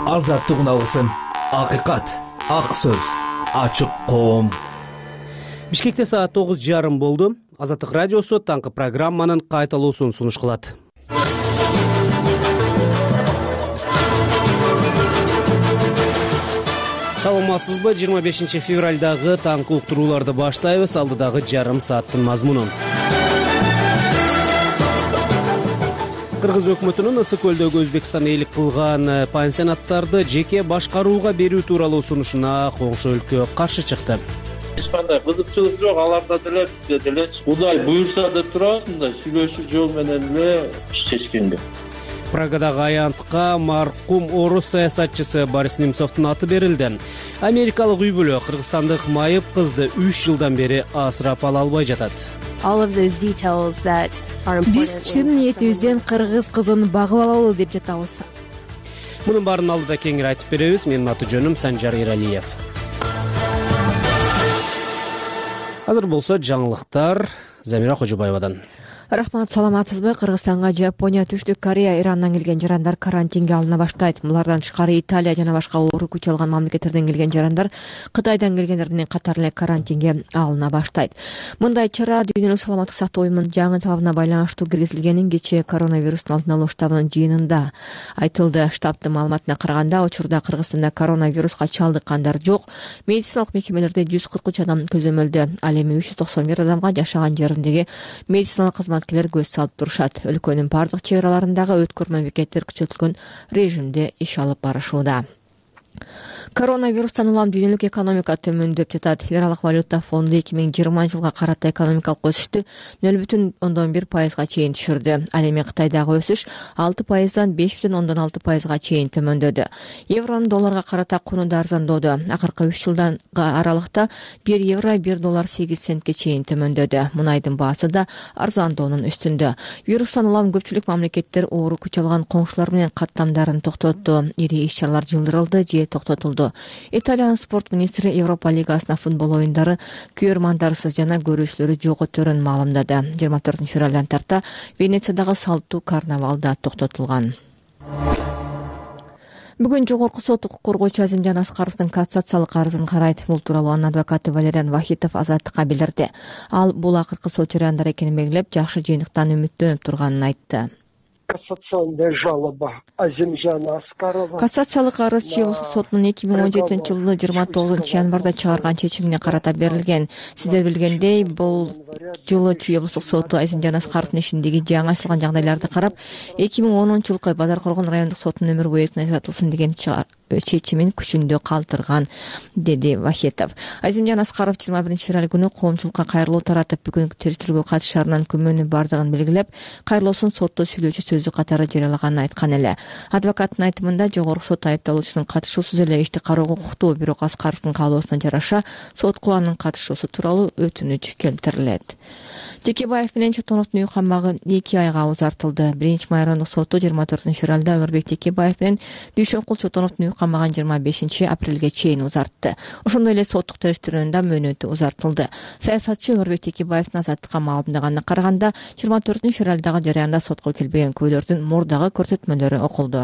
Азаттык алгысым, акыйкат, ак сөз, ачык коом. Бишкекте саат 9:30 болду. Азаттык радиосу таңкы программанын кайталуусун сунуш кылат. Саламатсызбы? 25 февралдагы таңкы уктурууларды баштайбыз. Алдыдагы жарым сааттын мазмунун. Кыргыз өкмөтүнүн Ысык көлдөгү Өзбекстан ээлик кылган пансионаттарды жеке башкарууга берүү тууралуу сунушуна коңшу өлкө каршы чыкты. Эч кандай кызыкчылык жок, аларда деле бизге деле Кудай буйрса деп турабыз, мындай сүйлөшүү жол менен эле чечкенге. Прагадагы аянтка маркум орус саясатчысы Борис Немцовдун аты берилди. Америкалык үй бүлө кыргызстандык майып кызды 3 жылдан бери асырап ала албай жатат. Биз чын ниетибизден кыргыз кызын багып алалы деп жатабыз. Мунун баарын алдыда кеңири айтып беребиз. Менин аты жөнүм Санжар Иралиев. Азыр болсо жаңылыктар Замира Кожобаевадан. Рахмат, саламатсызбы? Кыргызстанга Жапония, Түштүк Корея, Ирандан келген жарандар карантинге алына баштайт. Булардан тышкары Италия жана башка оору күч алган мамлекеттерден келген жарандар Кытайдан келгендер менен катар эле карантинге алына баштайт. Мындай чара Дүйнөлүк саламаттык сактоо уюмунун жаңы талабына байланыштуу киргизилгенин кечээ коронавирустун алдын алуу штабынын жыйынында айтылды. Штабтын маалыматына караганда, учурда Кыргызстанда коронавируска чалдыккандар жок. Медициналык мекемелерде 143 адам көзөмөлдө. Ал эми 391 адамга жашаган жериндеги медициналык кызматкерлер көз салып турушат. Өлкөнүн бардык чек араларындагы өткөр мамлекеттер күчөтүлгөн режимде иш алып барышууда. Коронавирустан улам дүйнөлүк экономика төмөндөп жатат. Эл аралык валюта фонду 2020 жылга карата экономикалык өсүштү 0,1% чейин түшүрдү. Ал эми Кытайдагы өсүш 6%дан 5,6% чейин төмөндөдү. Евронун долларга карата куну да арзандоодо. Акыркы 3 жылдан аралыкта 1 евро 1 доллар 8 центке чейин төмөндөдү. Мунайдын баасы да арзандоонун үстүндө. Вирустан улам көпчүлүк мамлекеттер оору күч алган коңшулар менен каттамдарын токтотту. Ири иш-чаралар жылдырылды же токтотулду. Италиянын спорт министри Европа лигасына футбол оюндары көрөрмандарсыз жана көрүүчүлөрү жок өтөрүн маалымдады. 24 февралдан тарта Венециядагы салттуу карнавал да токтотулган. Бүгүн жогорку сот укук коргоочу Азимжан Аскаровдун кассациялык арызын карайт. Бул тууралуу анын адвокаты Валериан Вахитов Азаттыкка билдирди. Ал бул акыркы сот жарандар экенин белгилеп, жакшы жыйынтыктан үмүттөнүп турганын айтты. Кассационная жалоба Азимжана Аскарова. Кассациялык арыз Чыйылык сотунун 2017 жылы 29 январда чыгарган чечимине карата берилген. Сиздер билгендей, бул жылы Чыйылык соту Азимжан Аскаровдун ишиндеги жаңы ачылган жагдайларды карап, 2010 жылкы Базар Коргон райондук сотунун өмүр бою эркин ажыратылсын деген чечимин күчүндө калтырган, деди Вахитов. Азимжан Аскаров 21 февраль күнү коомчулукка кайрылуу таратып, бүгүнкү териштирүүгө катышарынан күмөнү бардыгын белгилеп, кайрылуусун сотто сүйлөөчү сөзү катары жарыялаганын айткан эле. Адвокаттын айтымында жогорку сот айыпталуучунун катышуусуз эле ишти кароого укуктуу, бирок Аскаровдун каалоосуна жараша сотко анын катышуусу тууралуу өтүнүч келтирилет. Текебаев менен Чотоновдун үй камагы 2 айга узартылды. 1-май райондук соту 24 февралда Өмүрбек Текебаев менен Дүйшөнкул Чотоновдун үй камагын 25 апрелге чейин узартты. Ошондой эле соттук териштирүүнүн да мөөнөтү узартылды. Саясатчы Өмүрбек Текебаевдин азаттыкка маалымдаганына караганда, 24 февралдагы жарыянда сотко келбеген күбөлөрдүн мурдагы көрсөтмөлөрү окулду.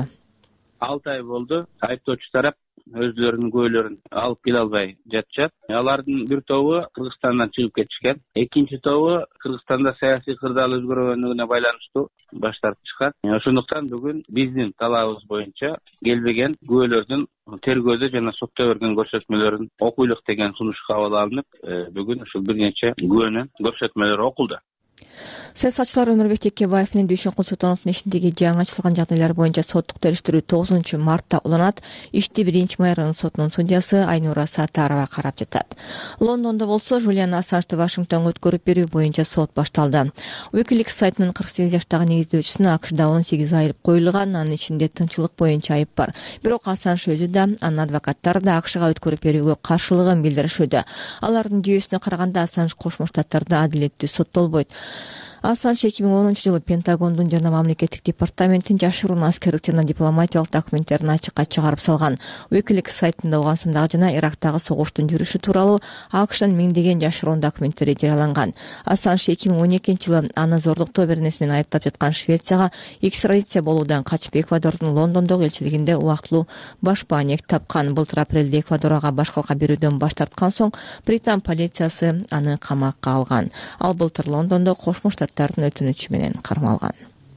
6 ай болду. Айыптоочу тарап өздөрүнүн күбөлөрүн алып келе албай жатышат. Алардын бир тобу Кыргызстандан чыгып кетишкен. Экинчи тобу Кыргызстанда саясий кырдаал өзгөргөнүнө байланыштуу баш тартышкан. Ошондуктан бүгүн биздин талабыбыз боюнча келбеген күбөлөрдүн тергөөдө жана сотто берген көрсөтмөлөрүн окуйлук деген сунуш кабыл алынып, бүгүн ушул бир нече күбөнүн көрсөтмөлөрү окулду. Саясатчылар Өмүрбек Текебаев менен Дүйшөнкул Чотоновдун ишиндеги жаңы ачылган жагдайлар боюнча соттук териштирүү 9 мартта уланат. Ишти 1-май райондук сотунун судьясы Айнура Сатарова карап жатат. Лондондо болсо Жулиан Ассанжды Вашингтонго өткөрүп берүү боюнча сот башталды. Wikileaks сайтынын 48 жаштагы негиздөөчүсүнө АКШда 18 айып коюлган, анын ичинде тынччылык боюнча айып бар. Бирок Ассанж өзү да, анын адвокаттары да АКШга өткөрүп берүүгө каршылыгын билдиришүүдө. Алардын жүйөсүнө караганда Ассанж Кошмо Штаттарда адилеттүү соттолбойт. Ассанж 2010-жылы Пентагондун жана мамлекеттик департаменттин жашыруун аскерлик жана дипломатиялык документтерин ачыкка чыгарып салган. Wikileaks сайтында Афганстандагы жана Ирактагы согуштун жүрүшү тууралуу АКШтын миңдеген жашыруун документтери жарыяланган. Ассанж 2012-жылы аны зордуктоо беренеси менен айыптап жаткан Швецияга экстрадиция болуудан качып Эквадордун Лондондогу элчилигинде убактылуу башпаанек тапкан. Былтыр апрелде Эквадорга башкалка берүүдөн баш тарткан соң Британ полициясы аны камакка алган. Ал былтыр Лондондо Кошмо Штаттардын өтүнүчү менен кармалган.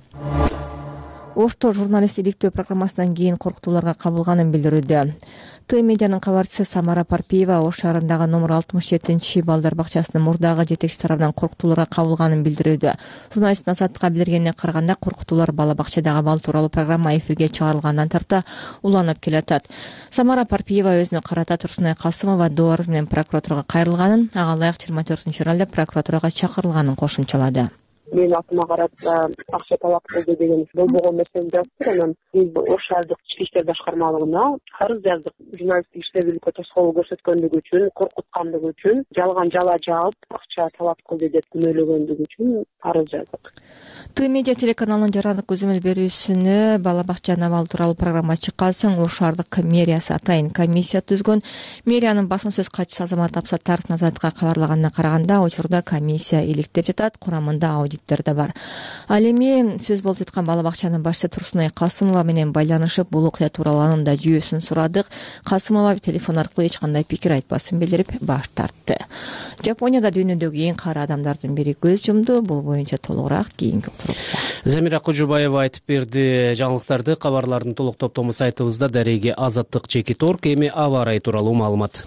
Ошто журналист иликтөө программасынан кийин коркутууларга кабылганын билдирүүдө. Т медианын кабарчысы Самара Парпиева Ош шаарындагы номер 67 балдар бакчасынын мурдагы жетекчиси тарабынан коркутууларга кабылганын билдирүүдө. Журналисттин Азаттыкка билдиргенине караганда коркутуулар бала бакчадагы бал тууралуу программа эфирге чыгарылгандан тарта уланып келатат. Самара Парпиева өзүнө карата Турсунай Касымова доо арыз менен прокуратурага кайрылганын, ага ылайык 24-февралда прокуратурага чакырылганын кошумчалады. Мен атыма карап акча талап кылды деген болбогон нерсени жазып, анан биз Ош шаардык ички иштер башкармалыгына арыз жаздык. Журналисттик иштебүүлүккө тоскоол көрсөткөндүгү үчүн, коркуткандыгы үчүн, жалган жала жаап акча талап кылды деп күнөөлөгөндүгү үчүн арыз жаздык. Т медиа телеканалынын жарандык көзөмөл берүүсүнө бала бакчанын абалы тууралуу программа чыккан соң Ош шаардык мэриясы атайын комиссия түзгөн. Мэриянын басма сөз катчысы Азамат Абсаттаров Азаттыкка кабарлаганына караганда, учурда комиссия иликтеп жатат, курамында аудиттер да бар. Ал эми сөз болуп жаткан бала бакчанын башчысы Турсунай Касымова менен байланышып, бул окуя тууралуу анын да жүйөсүн сурадык. Касымова телефон аркылуу эч кандай пикир айтпасын билдирип баш тартты. Жапонияда дүйнөдөгү эң кара адамдардын бири көз жумду. Бул боюнча толугураак кийинки турубузда. Замира Кожубаева айтып берди. Жаңылыктарды, кабарлардын толук топтому сайтыбызда дареги Азаттык /Торг. Эми аба ырайы тууралуу маалымат.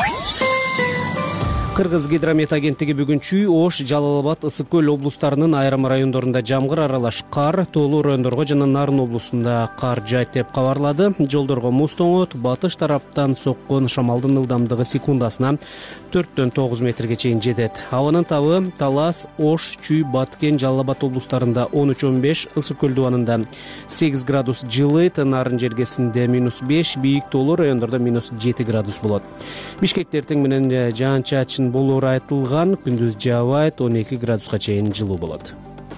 Кыргыз гидромет агенттиги бүгүнчү Ош, Жалал Абад, Ысык көл облустарынын айрым райондорунда жамгыр аралаш кар, тоолуу райондорго жана Нарын облусунда кар жаайт деп кабарлады. Жолдорго муз тоңот, батыш тараптан соккон шамалдын ылдамдыгы секундасына 4-9 метрге чейин жетет. Абанын табы Талас, Ош, Чүй, Баткен, Жалал Абад облустарында 13-15, Ысык көл дубанында 8 градус жылыйт, Нарын жергесинде -5, бийик тоолуу райондордо -7 градус болот. Бишкекте эртең менен жаан-чачын болоору айтылган, күндүз жаабайт, 12 градуска чейин жылуу болот.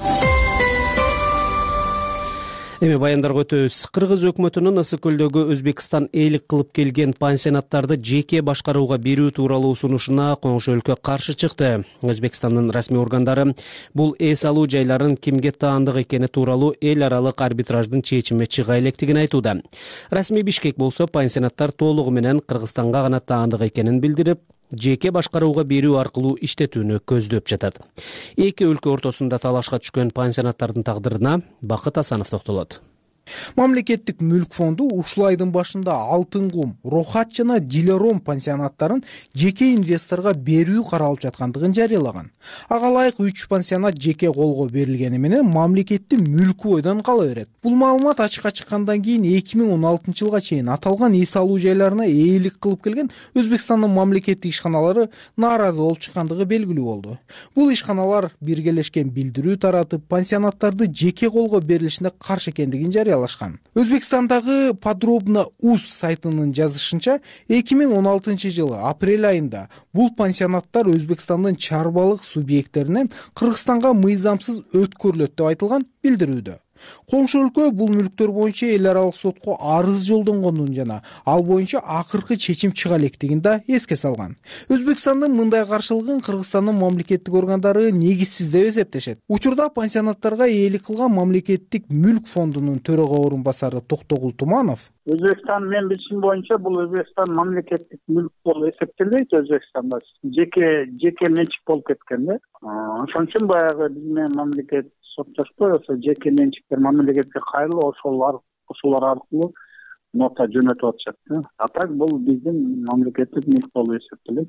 Эми баяндарга өтөбүз. Кыргыз өкмөтүнүн Ысык көлдөгү Өзбекстан ээлик кылып келген пансионаттарды жеке башкарууга берүү тууралуу сунушуна коңшу өлкө каршы чыкты. Өзбекстандын расмий органдары бул эс алуу жайларын кимге таандык экени тууралуу эл аралык арбитраждын чечими чыга электигин айтууда. Расмий Бишкек болсо пансионаттар толугу менен Кыргызстанга гана таандык экенин билдирип, жеке башкарууга берүү аркылуу иштетүүнү көздөп жатат. Эки өлкө ортосунда талашка түшкөн пансионаттардын тагдырына Бакыт Асанов токтолот. Мамлекеттик мүлк фонду ушул айдын башында Алтын кум, Рохат жана Дилером пансионаттарын жеке инвесторго берүү каралып жаткандыгын жарыялаган. Ага ылайык 3 пансионат жеке колго берилгени менен мамлекеттин мүлкү ойдон кала берет. Бул маалымат ачыкка чыккандан кийин 2016-жылга чейин аталган эс алуу жайларына ээлик кылып келген Өзбекстандын мамлекеттик ишканалары нааразы болуп чыккандыгы белгилүү болду. Бул ишканалар биргелешкен билдирүү таратып, пансионаттарды жеке колго берилишине каршы экендигин жарыялаган. Өзбекстандагы Подробно УЗ сайтынын жазышынча, 2016-жылы апрель айында бул пансионаттар Өзбекстандын чарбалык субъекттеринен Кыргызстанга мыйзамсыз өткөрүлөт деп айтылган билдирүүдө. Коңшу өлкө бул мүлктөр боюнча эл аралык сотко арыз жолдонгонун жана ал боюнча акыркы чечим чыга электигин да эске салган. Өзбекстандын мындай каршылыгын Кыргызстандын мамлекеттик органдары негизсиз деп эсептешет. Учурда пансионаттарга ээлик кылган мамлекеттик мүлк фондунун төрага орун басары Токтогул Туманов: Өзбекстан мен билишим боюнча бул Өзбекстан мамлекеттик мүлк болуп эсептелбейт. Өзбекстанда жеке менчик болуп кеткен да. Ошон үчүн баягы биз менен мамлекет соттошпой, жеке менчиктер мамлекетке кайрылып, ошолор аркылуу нота жөнөтүп атышат. А так бул биздин мамлекеттик мүлк болуп эсептелет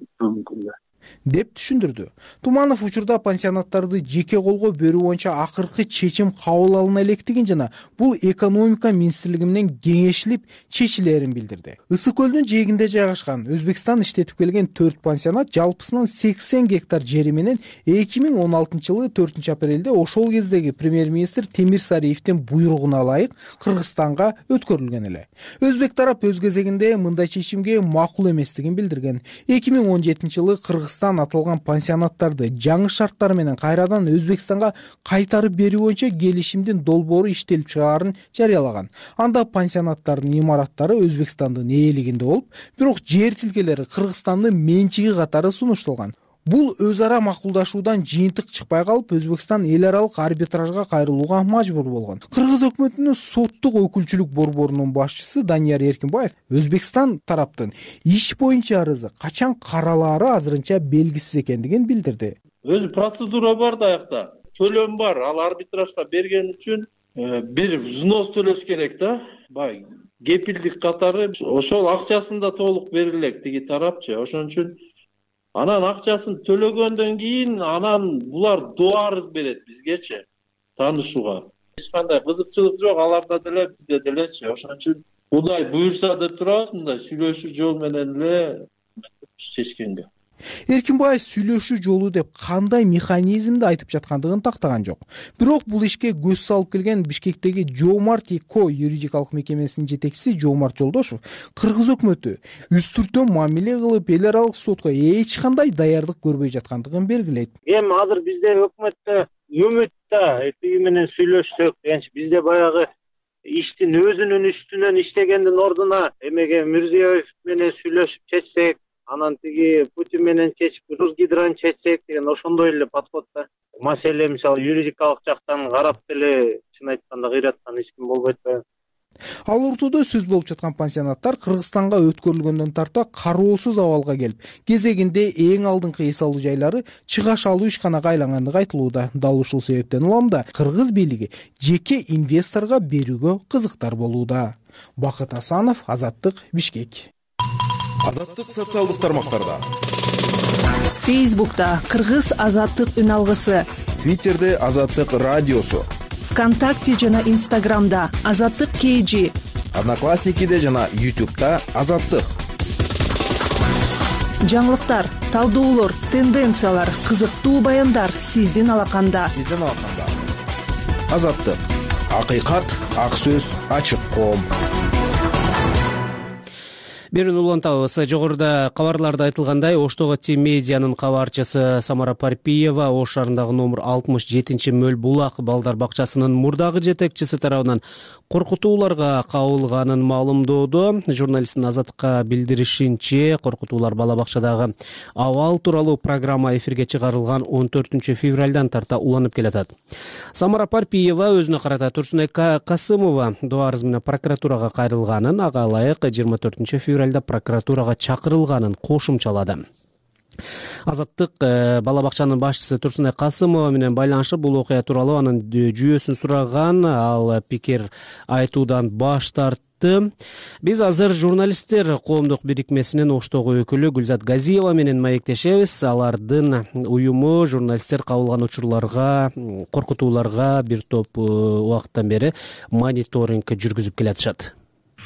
деп түшүндүрдү. Туманов учурда пансионаттарды жеке колго берүү боюнча акыркы чечим кабыл алына электигин жана бул экономика министрлиги менен кеңешилип чечилерин билдирди. Ысык көлдүн жээгинде жайгашкан Өзбекстан иштетип келген 4 пансионат жалпысынан 80 гектар жери менен 2016-жылы 4-апрелде ошол кездеги премьер-министр Темир Сариевдин буйругуна ылайык Кыргызстанга өткөрүлгөн эле. Өзбек тарап өз кезегинде мындай чечимге макул эместигин билдирген. 2017-жылы Кыргызстан Кыргызстан аталган пансионаттарды жаңы шарттар менен кайрадан Өзбекстанга кайтарып берүү боюнча келишимдин долбоору иштелип чыгаарын жарыялаган. Анда пансионаттардын имараттары Өзбекстандын ээлигинде болуп, бирок жер тилкелери Кыргызстандын менчиги катары сунушталган. Бул өз ара макулдашуудан жыйынтык чыкпай калып, Өзбекстан эл аралык арбитражга кайрылууга мажбур болгон. Кыргыз өкмөтүнүн соттук өкүлчүлүк борборунун башчысы Данияр Эркинбаев Өзбекстан тараптын иш боюнча арызы качан каралаары азырынча белгисиз экендигин билдирди. Өзү процедура бар да аякта. Төлөм бар. Ал арбитражга берген үчүн бир взнос төлөш керек да. Бай кепилдик катары ошол акчасын да толук берилек тиги тарапчы. Ошон үчүн анан акчасын төлөгөндөн кийин анан булар доо арыз берет бизгечи таанышууга. Эч кандай кызыкчылык жок, аларда деле бизде делечи. Ошон үчүн Кудай буйрса деп турабыз, мындай сүйлөшүү жол менен эле чечкенге. Эркинбаев сүйлөшүү жолу деп кандай механизмди айтып жаткандыгын тактаган жок. Бирок бул ишке көз салып келген Бишкектеги Жоомарт ко юридикалык мекемесинин жетекчиси Жоомарт Жолдошов кыргыз өкмөтү үстүртөн мамиле кылып эл аралык сотко эч кандай даярдык көрбөй жаткандыгын белгилейт. Эми азыр бизде өкмөттө үмүт да тиги менен сүйлөшсөк дегенчи, бизде баягы иштин өзүнүн үстүнөн иштегендин ордуна эмеге Мирзиёев менен сүйлөшүп чечсек, анан тиги Путин менен чечип, Русгидрон чечсек деген ошондой эле подход да. Маселе мисалы юридикалык жактан карап деле чын айтканда кыйраткан эч ким болбойт да. Ал ортодо сөз болуп жаткан пансионаттар Кыргызстанга өткөрүлгөндөн тарта кароосуз абалга келип, кезегинде эң алдыңкы эс алуу жайлары чыгаш алуу ишканага айлангандыгы айтылууда. Дал ушул себептен улам да кыргыз бийлиги жеке инвесторго берүүгө кызыктар болууда. Бакыт Асанов, Азаттык, Бишкек. Азаттык социалдык тармактарда. Фейсбукта Кыргыз Азаттык үн алгысы, Твиттерде Азаттык радиосу, ВКонтакте жана Инстаграмда Азаттык KG, Одноклассникиде жана YouTube'да Азаттык. Жаңылыктар, талдоолор, тенденциялар, кызыктуу баяндар сиздин алаканда. Азаттык. Акыйкат, ак сөз, ачык коом. Берүүнү улантабыз. Жогоруда кабарларда айтылгандай, Оштогу Медианын кабарчысы Самара Парпиева Ош шаарындагы номер 67-мөл булак балдар бакчасынын мурдагы жетекчиси тарабынан коркутууларга кабылганын маалымдоодо. Журналисттин Азаттыкка билдиришинче, коркутуулар бала бакчадагы абал тууралуу программа эфирге чыгарылган 14-февралдан тарта уланып келатат. Самара Парпиева өзүнө карата Турсунай Касымова доо арыз менен прокуратурага кайрылганын, ага ылайык 24-февралда прокуратурага чакырылганын кошумчалады. Азаттык бала бакчанын башчысы Турсунай Касымова менен байланышып бул окуя тууралуу анын жүйөсүн сураган, ал пикир айтуудан баш тартты. Биз азыр журналисттер коомдук бирикмесинин Оштогу өкүлү Гүлзат Газиева менен маектешебиз. Алардын уюму журналисттер кабылган учурларга, коркутууларга бир топ убакыттан бери мониторинг жүргүзүп келатышат.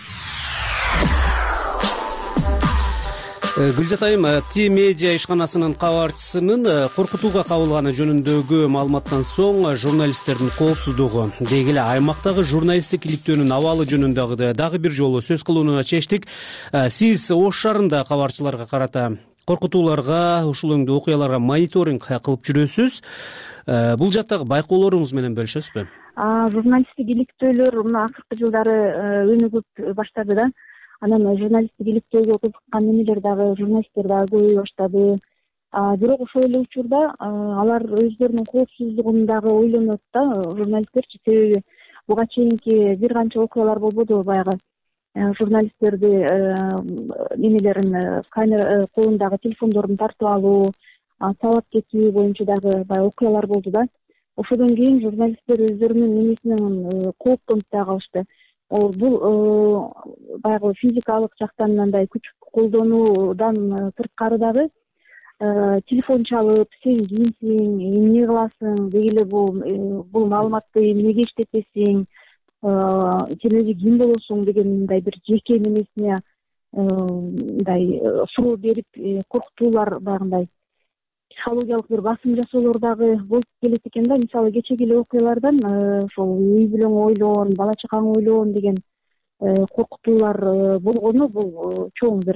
Гүлзат айым, Медиа ишканасынын кабарчысынын коркутууга кабылганы жөнүндөгү маалыматтан соң журналисттердин коопсуздугу, деги эле аймактагы журналисттик иликтөөнүн абалы жөнүндө дагы бир жолу сөз кылууну чечтик. Сиз Ош шаарында кабарчыларга карата коркутууларга, ушул өңдүү окуяларга мониторинг кылып жүрөсүз. Бул жактагы байкоолоруңуз менен бөлүшөсүзбү? Журналисттик иликтөөлөр мына акыркы жылдары өнүгүп баштады да. Анан журналисттик иликтөөгө кызыккан эмелер дагы, журналисттер дагы көбөйө баштады. Бирок ошол эле учурда алар өздөрүнүн коопсуздугун дагы ойлонот да, журналисттерчи. Себеби буга чейинки бир канча окуялар болбодубу, баягы журналисттерди немелерин, камера колундагы телефондорун тартып алуу, талап кетүү боюнча дагы баягы окуялар болду да. Ошодон кийин журналисттер өздөрүнүн немесинен кооптонуп да калышты. Бул баягы физикалык жактан мындай күч колдонуудан сырткары дагы телефон чалып, сен кимсиң, эмне кыласың, деги эле бул маалыматты эмнеге иштетесиң, сен өзү ким болосуң деген мындай бир жеке немесине мындай суроо берип коркутуулар, баягындай психологиялык бир басым жасоолор дагы болуп келет экен да. Мисалы кечеги эле окуялардан ошол үй бүлөң ойлон, бала чакаң ойлон деген коркутуулар болгону бул чоң бир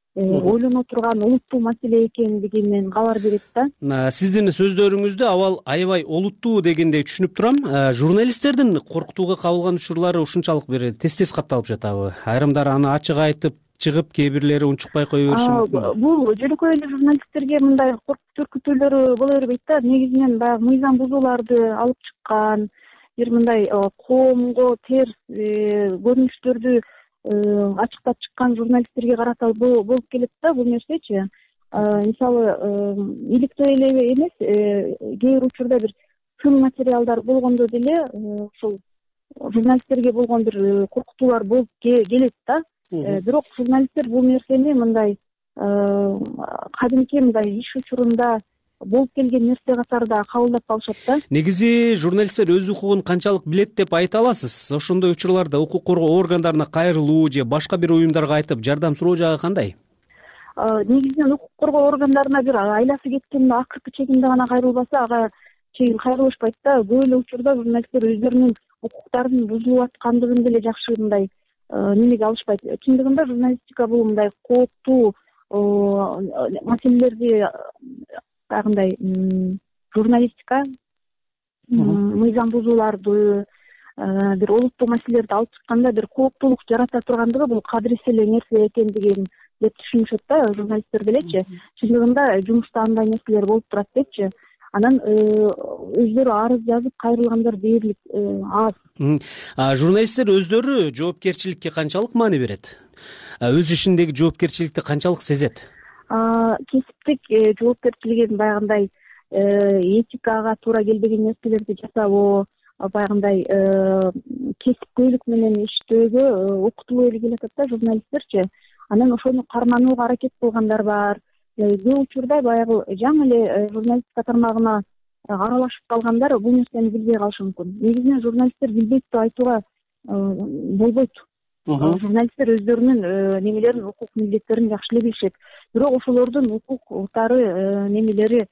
ойлоно турган олуттуу маселе экендигинен кабар берет да. Сиздин сөздөрүңүздө абал аябай олуттуу дегендей түшүнүп турам. Журналисттердин коркутууга кабылган учурлары ушунчалык бир тез катталып жатабы? Айрымдары аны ачык айтып чыгып, кээ бирлери унчукпай кое бериши мүмкүн. Бул жөнөкөй эле журналисттерге мындай коркутуу үркүтүүлөр боло бербейт да. Негизинен баягы мыйзам бузууларды алып чыккан, бир мындай коомго терс көрүнүштөрдү ачыктап чыккан журналисттерге карата болуп келет да бул нерсечи. Мисалы, иликтөө эле эмес, кээ бир учурда бир сын материалдар болгондо деле ушул журналисттерге болгон бир коркутуулар болуп келет да. Бирок журналисттер бул нерсени мындай кадимки мындай иш учурунда болуп келген нерсе катары да кабылдап калышат да. Негизи журналисттер өз укугун канчалык билет деп айта аласыз? Ошондой учурларда укук коргоо органдарына кайрылуу же башка бир уюмдарга айтып жардам суроо жагы кандай? Негизинен укук коргоо органдарына бир айласы кеткенде акыркы чегинде гана кайрылбаса, ага чейин кайрылышпайт да. Көп эле учурда журналисттер өздөрүнүн укуктарынын бузулуп аткандыгын деле жакшы мындай немеге алышпайт. Чындыгында журналистика бул мындай кооптуу маселелерди баягындай журналистика мыйзам бузууларды бир олуттуу маселелерди алып чыкканда бир кооптуулук жарата тургандыгы бул кадырис эле нерсе экендигин деп түшүнүшөт да журналисттер делечи. Чындыгында жумушта андай нерселер болуп турат депчи. Анан өздөрү арыз жазып кайрылгандар дээрлик аз. Журналисттер өздөрү жоопкерчиликке канчалык маани берет? Өз ишиндеги жоопкерчиликти канчалык сезет? Кесиптик жоопкерчилигин баягындай этикага туура келбеген нерселерди жасабоо, баягындай кесипкөйлүк менен иштөөгө окутулуп эле келатат да журналисттерчи. Анан ошону карманууга аракет кылгандар бар. Көп учурда баягы жаңы эле журналистика тармагына аралашып калгандар бул нерсени билбей калышы мүмкүн. Негизинен журналисттер билбейт деп айтууга болбойт. Журналисттер өздөрүнүн немелерин, укук милдеттерин жакшы эле билишет. Бирок ошолордун укуктары немелери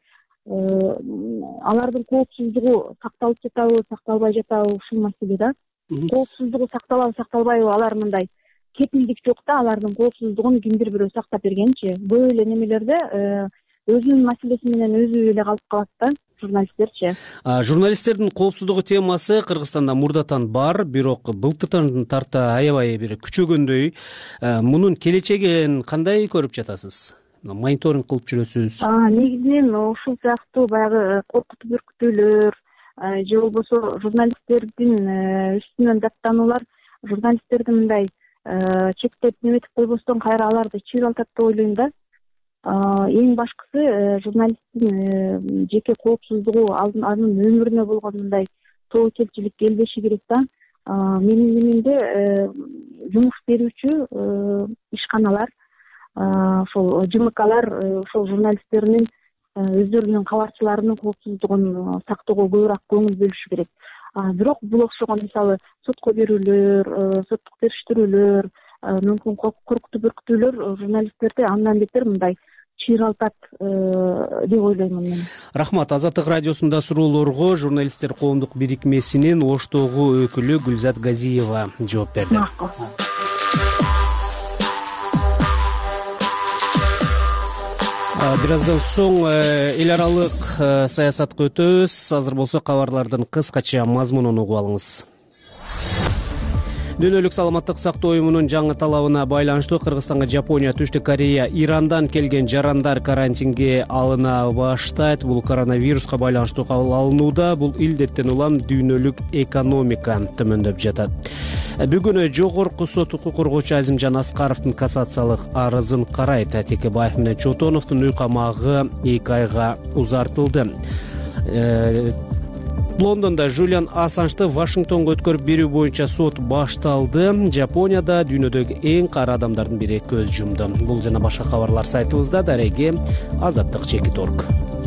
алардын коопсуздугу сакталып жатабы, сакталбай жатабы ушул маселе да. Коопсуздугу сакталабы, сакталбайбы алар мындай кепилдик жок да, алардын коопсуздугун кимдир бирөө сактап бергенчи. Көп эле немелерде өзүнүн маселеси менен өзү эле калып калат да журналисттерчи. Журналисттердин коопсуздугу темасы Кыргызстанда мурдатан бар, бирок былтыртан тарта аябай бир күчөгөндөй. Мунун келечегин кандай көрүп жатасыз? Мониторинг кылып жүрөсүз? Негизинен ушул сыяктуу баягы коркутуп үркүтүүлөр же болбосо журналисттердин үстүнөн даттануулар журналисттердин мындай чектеп неметип койбостон кайра аларды чыйралтат деп ойлойм да. Эң башкысы журналисттин жеке коопсуздугу, анын өмүрүнө болгон мындай тобокелчилик келбеши керек да. Менин билимимде жумуш берүүчү ишканалар, ошол ЖМКлар ошол журналисттеринин өздөрүнүн кабарчыларынын коопсуздугун сактоого көбүрөөк көңүл бөлүшү керек. Бирок бул окшогон мисалы сотко берүүлөр, соттук териштирүүлөр, мүмкүн коркутуп үркүтүүлөр журналисттерди андан бетер мындай чыйралтат деп ойлоймун мен. Рахмат. Азаттык радиосунда суроолорго журналисттер коомдук бирикмесинин Оштогу өкүлү Гүлзат Газиева жооп берди. Бир аздан соң эл аралык саясатка өтөбүз. Азыр болсо кабарлардын кыскача мазмунун угуп алыңыз. Дүйнөлүк саламаттык сактоо уюмунун жаңы талабына байланыштуу Кыргызстанга Жапония, Түштүк Корея, Ирандан келген жарандар карантинге алына баштайт. Бул коронавируска байланыштуу кабыл алынууда. Бул илдеттен улам дүйнөлүк экономика төмөндөп жатат. Бүгүн жогорку сот укук коргоочу Азимжан Аскаровдун кассациялык арызын карайт. Атекебаев менен Чотоновдун үй камагы 2 айга узартылды. Лондонда Жулиан Ассанжды Вашингтонго өткөрүп берүү боюнча сот башталды. Жапонияда дүйнөдөгү эң кара адамдардын бири көз жумду. Бул жана башка кабарлар сайтыбызда. Дареги Азаттык.org.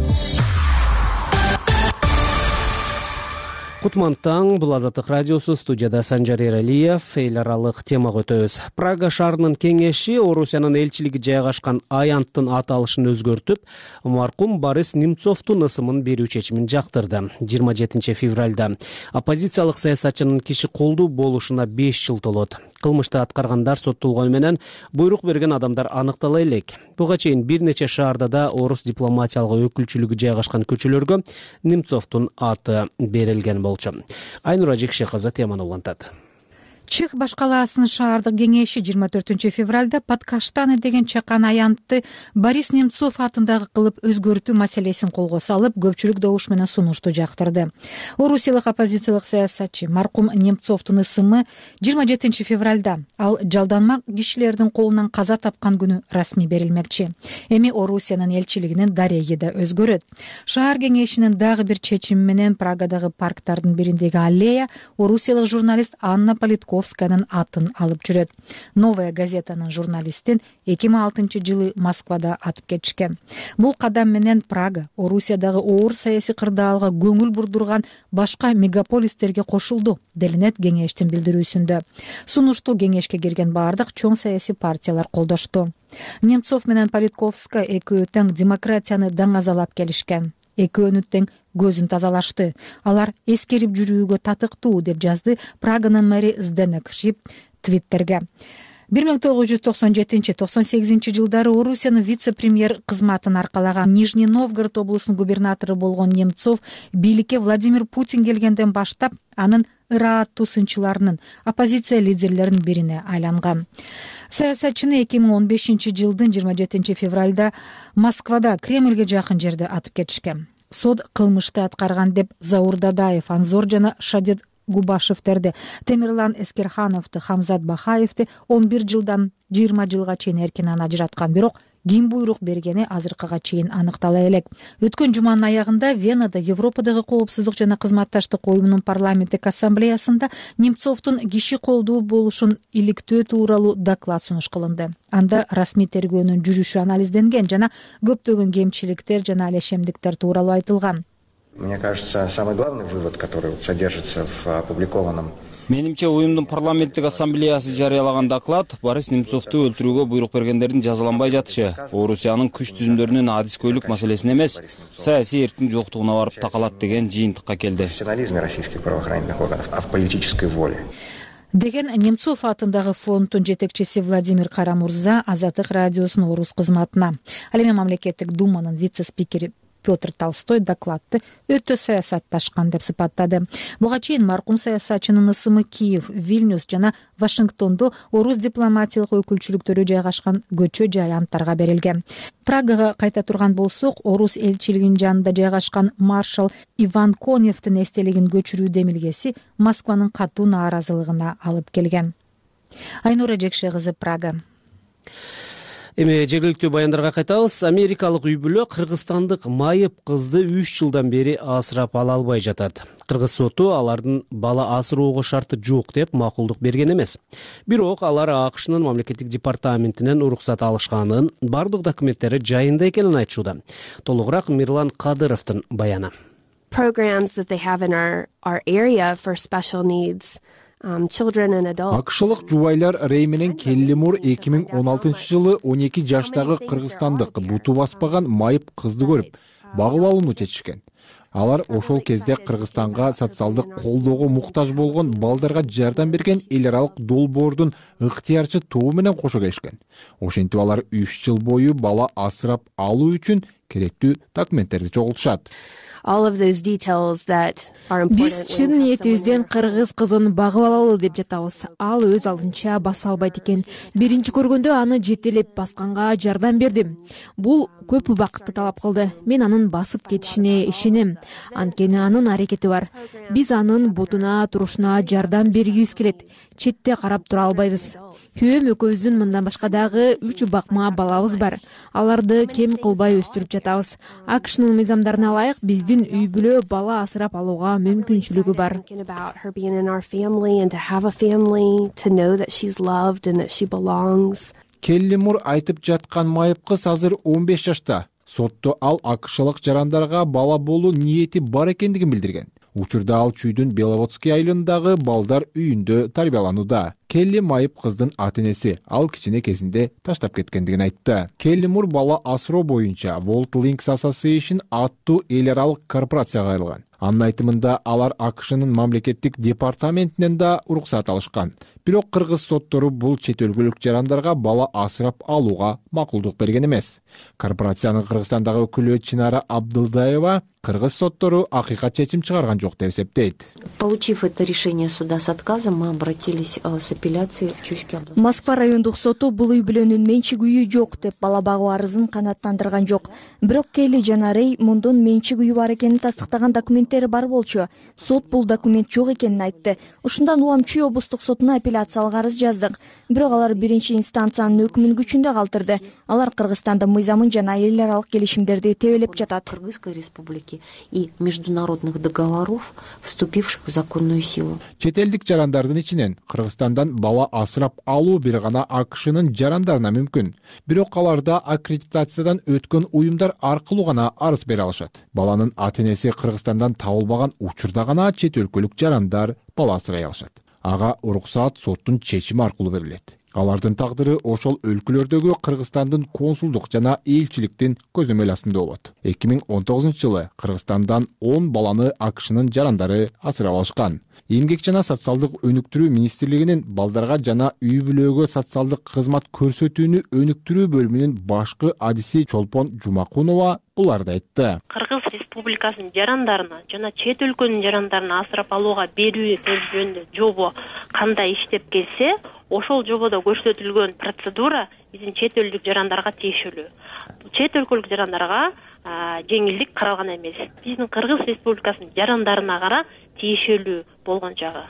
Кутман таң, бул Азаттык радиосу, студияда Санжар Эралиев. Эл аралык темага өтөбүз. Прага шаарынын кеңеши Орусиянын элчилиги жайгашкан аянттын аталышын өзгөртүп, маркум Борис Немцовдун ысымын берүү чечимин жактырды. 27 февралда оппозициялык саясатчынын киши колдуу болушуна 5 жыл толот. Кылмышты аткаргандар соттолгону менен буйрук берген адамдар аныктала элек. Буга чейин бир нече шаарда да орус дипломатиялык өкүлчүлүгү жайгашкан көчөлөргө Немцовдун аты берилген болчу. Айнура Жекше кызы теманы улантат. Чех башкалаасынын шаардык кеңеши 24 февралда Подкаштаны деген чакан аянтты Борис Немцов атындагы кылып өзгөртүү маселесин колго салып, көпчүлүк добуш менен сунушту жактырды. Орусиялык оппозициялык саясатчы маркум Немцовдун ысымы 27 февралда ал жалданма кишилердин колунан каза тапкан күнү расмий берилмекчи. Эми Орусиянын элчилигинин дареги да өзгөрөт. Шаар кеңешинин дагы бир чечими менен Прагадагы парктардын бириндеги аллея орусиялык журналист Анна Политковсканын атын алып жүрөт. Новая газетанын журналистин 2006 жылы Москвада атып кетишкен. Бул кадам менен Прага Орусиядагы оор саясий кырдаалга көңүл бурдурган башка мегаполистерге кошулду, делинет кеңештин билдирүүсүндө. Сунушту кеңешке кирген баардык чоң саясий партиялар колдошту. Немцов менен Политковска экөө тең демократияны даңазалап келишкен. Экөөнү тең көзүн тазалашты. Алар эскерип жүрүүгө татыктуу деп жазды Праганын мэри Зденек Шип Твиттерге. 1997-98 жылдары Орусиянын вице-премьер кызматын аркалаган Нижний Новгород облусунун губернатору болгон Немцов бийликке Владимир Путин келгенден баштап анын ырааттуу сынчыларынын, оппозиция лидерлеринин бирине айланган. Саясатчыны 2015 жылдын 27 февралда Москвада Кремльге жакын жерде атып кетишкен. Сот кылмышты аткарган деп Заур Дадаев, Анзор жана Шадет Губашевтерди, Темирлан Эскерхановду, Хамзат Бахаевди 11 жылдан 20 жылга чейин эркинен ажыраткан, бирок ким буйрук бергени азыркыга чейин аныктала элек. Өткөн жуманын аягында Венада Европадагы коопсуздук жана кызматташтык уюмунун парламенттик ассамблеясында Немцовдун киши колдуу болушун иликтөө тууралуу доклад сунуш кылынды. Анда расмий тергөөнүн жүрүшү анализденген жана көптөгөн кемчиликтер жана алешемдиктер тууралуу айтылган. Мне кажется, самый главный вывод, который содержится в опубликованном. Менимче уюмдун парламенттик ассамблеясы жарыялаган доклад Борис Немцовду өлтүрүүгө буйрук бергендердин жазаланбай жатышы, Орусиянын күч түзүмдөрүнүн адискөйлүк маселесине эмес, саясий эрктин жоктугуна барып такалат деген жыйынтыкка келди. Профессионализме российских правоохранительных органов, а в политической воле. Деген Немцов атындагы фонддун жетекчиси Владимир Карамурза Азаттык радиосунун орус кызматына. Ал эми мамлекеттик думанын вице-спикери Петр Толстой докладты өтө саясатташкан деп сыпаттады. Буга чейин маркум саясатчынын ысымы Киев, Вильнюс жана Вашингтондо орус дипломатиялык өкүлчүлүктөрү жайгашкан көчө жай аянттарга берилген. Прагага кайта турган болсок, орус элчилигинин жанында жайгашкан маршал Иван Коневдин эстелигин көчүрүү демилгеси Москванын катуу нааразылыгына алып келген. Айнура Жекше кызы, Прага. Эми жергиликтүү баяндарга кайтабыз. Америкалык үй бүлө кыргызстандык майып кызды 3 жылдан бери асырап ала албай жатат. Кыргыз соту алардын бала асыроого шарты жок деп макулдук берген эмес. Бирок алар АКШнын мамлекеттик департаментинен уруксат алышканын, бардык документтери жайында экенин айтышууда. Толугураак Мирлан Кадыровдун баяны. Programs that they have in our area for special needs. Акшылык жубайлар Рей менен Келлимур 2016 жылы 12 жаштагы кыргызстандык буту баспаган майып кызды көрүп, багып алууну чечишкен. Алар ошол кезде Кыргызстанга социалдык колдоого муктаж болгон балдарга жардам берген эл аралык долбоордун ыктыярчы тобу менен кошо келишкен. Ошентип алар 3 жыл бою бала асырап алуу үчүн керектүү документтерди чогултушат. Биз чын ниетибизден кыргыз кызын багып алалы деп жатабыз. Ал өз алдынча баса албайт экен. Биринчи көргөндө аны жетелеп басканга жардам бердим. Бул көп убакытты талап кылды. Мен анын басып кетишине ишенем. Анткени анын аракети бар. Биз анын бутуна турушуна жардам бергибиз келет. Четте карап тура албайбыз. Күйөөм экөөбүздүн мындан башка дагы 3 бакма балабыз бар. Аларды кем кылбай өстүрүп жатабыз. АКШнын мыйзамдарына ылайык биздин үй бүлө бала асырап алууга мүмкүнчүлүгү бар. Келлимур айтып жаткан майып кыз азыр 15 жашта. Сотто ал акшылык жарандарга бала болуу ниети бар экендигин билдирген. Учурда ал чүйдүн Беловодский айылындагы балдар үйүндө тарбияланууда. Келли майып кыздын ата-энеси ал кичине кезинде таштап кеткендигин айтты. Келли Мур бала асыроо боюнча World Links Association аттуу эл аралык корпорацияга кайрылган. Анын айтымында алар АКШнын мамлекеттик департаментинен да уруксат алышкан. Бирок кыргыз соттору бул чет өлкөлүк жарандарга бала асырап алууга макулдук берген эмес. Корпорациянын Кыргызстандагы өкүлү Чинара Абдылдаева кыргыз соттору акыйкат чечим чыгарган жок деп эсептейт. Получив это решение суда с отказом, мы обратились с апелляцией в Чуйский областной. Москва райондук соту бул үй бүлөнүн менчик үйү жок деп бала багуу арызын канааттандырган жок. Бирок Келли жана Рей мундун менчик үйү бар экенин тастыктаган документтери бар болчу. Сот бул документ жок экенин айтты. Ушундан улам Чүй облустук сотуна апелляциялык арыз жаздык. Бирок алар биринчи инстанциянын өкүмүн күчүндө калтырды. Алар Кыргызстанда мыйзамын жана эл аралык келишимдерди тебелеп жатат. Кыргызской республики и международных договоров, вступивших в законную силу. Чет элдик жарандардын ичинен Кыргызстандан бала асырап алуу бир гана АКШнын жарандарына мүмкүн. Бирок аларда аккредитациядан өткөн уюмдар аркылуу гана арыз бере алышат. Баланын ата-энеси Кыргызстандан табылбаган учурда гана чет өлкөлүк жарандар бала асырай алышат. Ага уруксаат соттун чечими аркылуу берилет. Алардын тагдыры ошол өлкөлөрдөгү Кыргызстандын консулдук жана элчиликтин көзөмөл астында болот. 2019-жылы Кыргызстандан 10 баланы АКШнын жарандары асырап алышкан. Эмгек жана социалдык өнүктүрүү министрлигинин балдарга жана үй бүлөгө социалдык кызмат көрсөтүүнү өнүктүрүү бөлүмүнүн башкы адиси Чолпон Жумакунова буларды айтты. Кыргыз Республикасынын жарандарына жана чет өлкөнүн жарандарына асырап алууга берүү жөнүндө жобо кандай иштеп келсе, ошол жободо көрсөтүлгөн процедура биздин чет өлкөлүк жарандарга тиешелүү. Чет өлкөлүк жарандарга жеңилдик каралган эмес. Биздин Кыргыз Республикасынын жарандарына кара тиешелүү болгон жагы.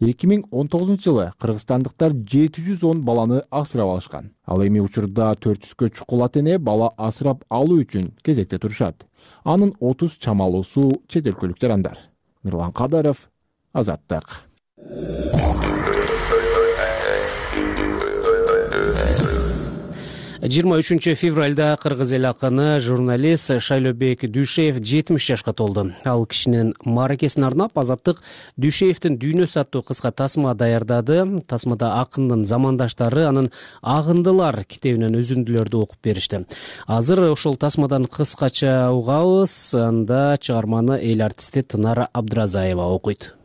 2019-жылы кыргызстандыктар 710 баланы асырап алышкан. Ал эми учурда 400кө чукул ата-эне бала асырап алуу үчүн кезекте турушат. Анын 30 чамалуусу чет өлкөлүк жарандар. Нурлан Кадаров, Азаттык. 23 февралда кыргыз эл акыны журналист Шайлобек Дүйшеев 70 жашка толду. Ал кишинин мааракесине арнап Азаттык Дүйшеевдин дүйнөсү аттуу кыска тасма даярдады. Тасмада акындын замандаштары анын Агындылар китебинен үзүндүлөрдү окуп беришти. Азыр ошол тасмадан кыскача угабыз. Анда чыгарманы эл артисти Тынара Абдыразаева окуйт.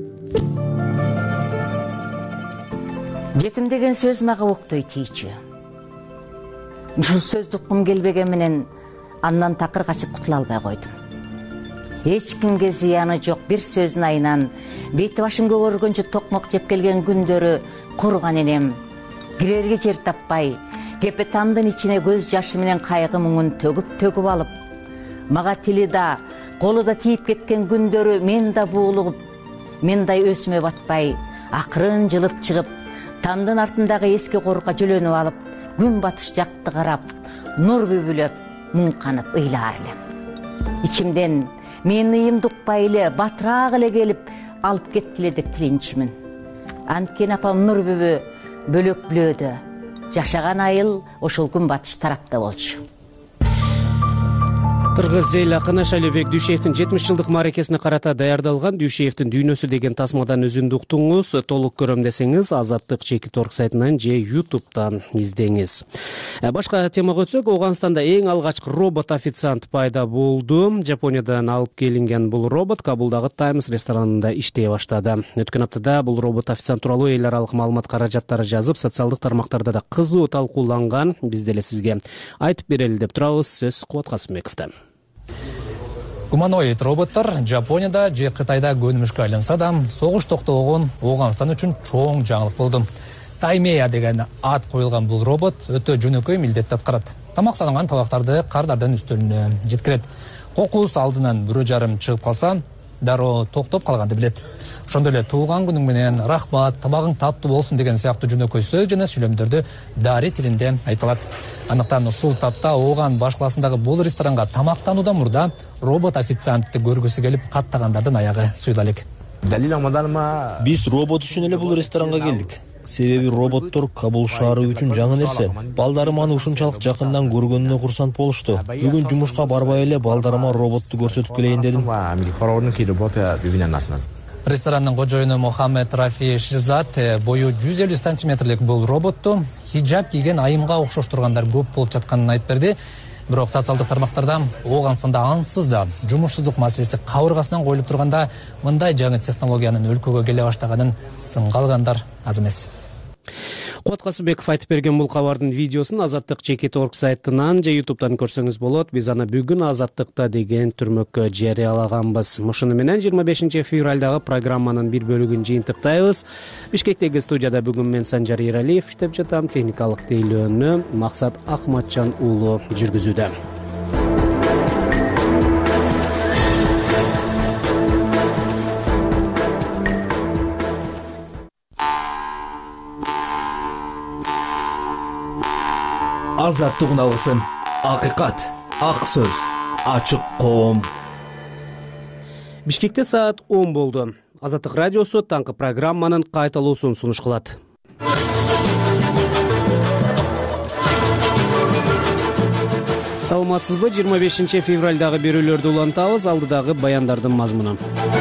Жетим деген сөз мага октой тийчү. Ушул сөздү уккум келбеген менен андан такыр качып кутула албай койдум. Эч кимге зыяны жок бир сөздүн айынан бети башымга көргөнчө токмок жеп келген күндөрү курган энем. Кирерге жер таппай, кепе тамдын ичине көз жашы менен кайгы муңун төгүп алып, мага тили да, колу да тийип кеткен күндөрү мен да буулугуп, мендай өсүмө батпай, акырын жылып чыгып, тамдын артындагы эски корукка жөлөнүп алып, күн батыш жакты карап, нур бүбүлөп, муң канып ыйлаар элем. Ичимден мен ыйымды укпай эле, батыраак эле келип, алып кеткиле деп тилинчүмүн. Анткени апам нур бүбү бөлөк бүлөөдө, жашаган айыл ошол күн батыш тарапта болчу. Кыргыз эл акыны Шайлобек Дүйшеевдин 70 жылдык мааракесине карата даярдалган Дүйшеевдин дүйнөсү деген тасмадан үзүндү уктуңуз. Толук көрөм десеңиз Азаттык чекит.org сайтынан же YouTube'дан издеңиз. Башка темага өтсөк, Ооганстанда эң алгачкы робот официант пайда болду. Жапониядан алып келинген бул робот Кабулдагы Times ресторанында иштей баштады. Өткөн аптада бул робот официант тууралуу эл аралык маалымат каражаттары жазып, социалдык тармактарда да кызуу талкууланган. Биз деле сизге айтып берели деп турабыз. Сөз Кубат Касымбековдо. Гуманоид роботтар Жапонияда же Кытайда көнүмүшкө айланса да, согуш токтогон Ооганстан үчүн чоң жаңылык болду. Таймея деген ат коюлган бул робот өтө жөнөкөй милдетти аткарат. Тамак санаган табактарды кардардын үстөлүнө жеткирет. Кокус алдынан 1,5 чыгып калса, дароо токтоп калганды билет. Ошондой эле туулган күнүң менен рахмат, тамагың таттуу болсун деген сыяктуу жөнөкөй сөз жана сүйлөмдөрдү дари тилинде айтылат. Андыктан ушул тапта Ооган башкаласындагы бул ресторанга тамактануудан мурда робот официантты көргүсү келип, каттагандардын аягы суйла элек. Биз робот үчүн эле бул ресторанга келдик. Себеби роботтор Кабул шаары үчүн жаңы нерсе. Балдарым аны ушунчалык жакындан көргөнүнө курсант болушту. Бүгүн жумушка барбай эле балдарыма роботту көрсөтүп келейин дедим. Ресторанның кожоюну Мухаммед Рафи Ширзат бою 150 сантиметрлик бул роботту хиджаб кийген айымга окшош тургандар көп болуп жатканын айтып берди. Бирок социалдык тармактарда Ооганстанда ансыз да жумушсуздук маселеси кабыргасынан коюлуп турганда мындай жаңы технологиянын өлкөгө келе баштаганын сынга алгандар аз эмес. Куат Касымбеков айтып берген бул кабардын видеосун Азаттык.org сайтынан же YouTube'дан көрсөңүз болот. Биз аны бүгүн Азаттыкта деген түрмөккө жарыялаганбыз. Ушуну менен 25 февралдагы программанын бир бөлүгүн жыйынтыктайбыз. Бишкектеги студияда бүгүн мен Санжар Эралиев иштеп жатам. Техникалык тейлөөнү Максат Ахматжан уулу жүргүзүүдө. Азаттык үналгысы, акыйкат, ак сөз, ачык коом. Бишкекте саат 10 болду. Азаттык радиосу таңкы программанын кайталуусун сунуш кылат. Саламатсызбы? 25 февралдагы берүүлөрдү улантабыз. Алдыдагы баяндардын мазмуну.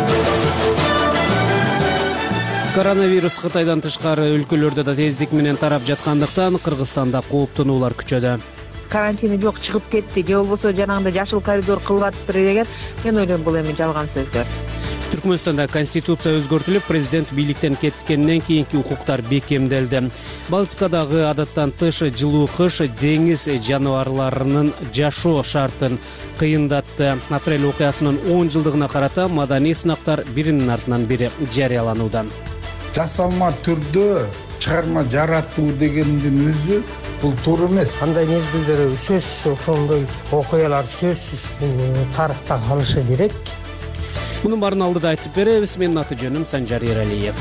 Коронавирус Кытайдан тышкары өлкөлөрдө да тездик менен тарап жаткандыктан Кыргызстанда кооптонуулар күчөдө. Карантини жок, чыгып кетти же болбосо жанагындай жашыл коридор кылып атыптыр деген мен ойлойм бул эми жалган сөздөр. Түркмөнстанда конституция өзгөртүлүп, президент бийликтен кеткенден кийинки укуктар бекемделди. Балтикадагы адаттан тыш жылуу кыш деңиз жаныбарларынын жашоо шартын кыйындатты. Апрель окуясынын 10 жылдыгына карата маданий сынактар биринин артынан бири жарыяланууда. Жасалма түрдө чыгарма жаратуу дегендин өзү бул туура эмес. Кандай мезгилдер сөзсүз ошондой окуялар сөзсүз тарыхта калышы керек. Мунун баарын алдыда айтып беребиз. Менин аты жөнүм Санжар Эралиев.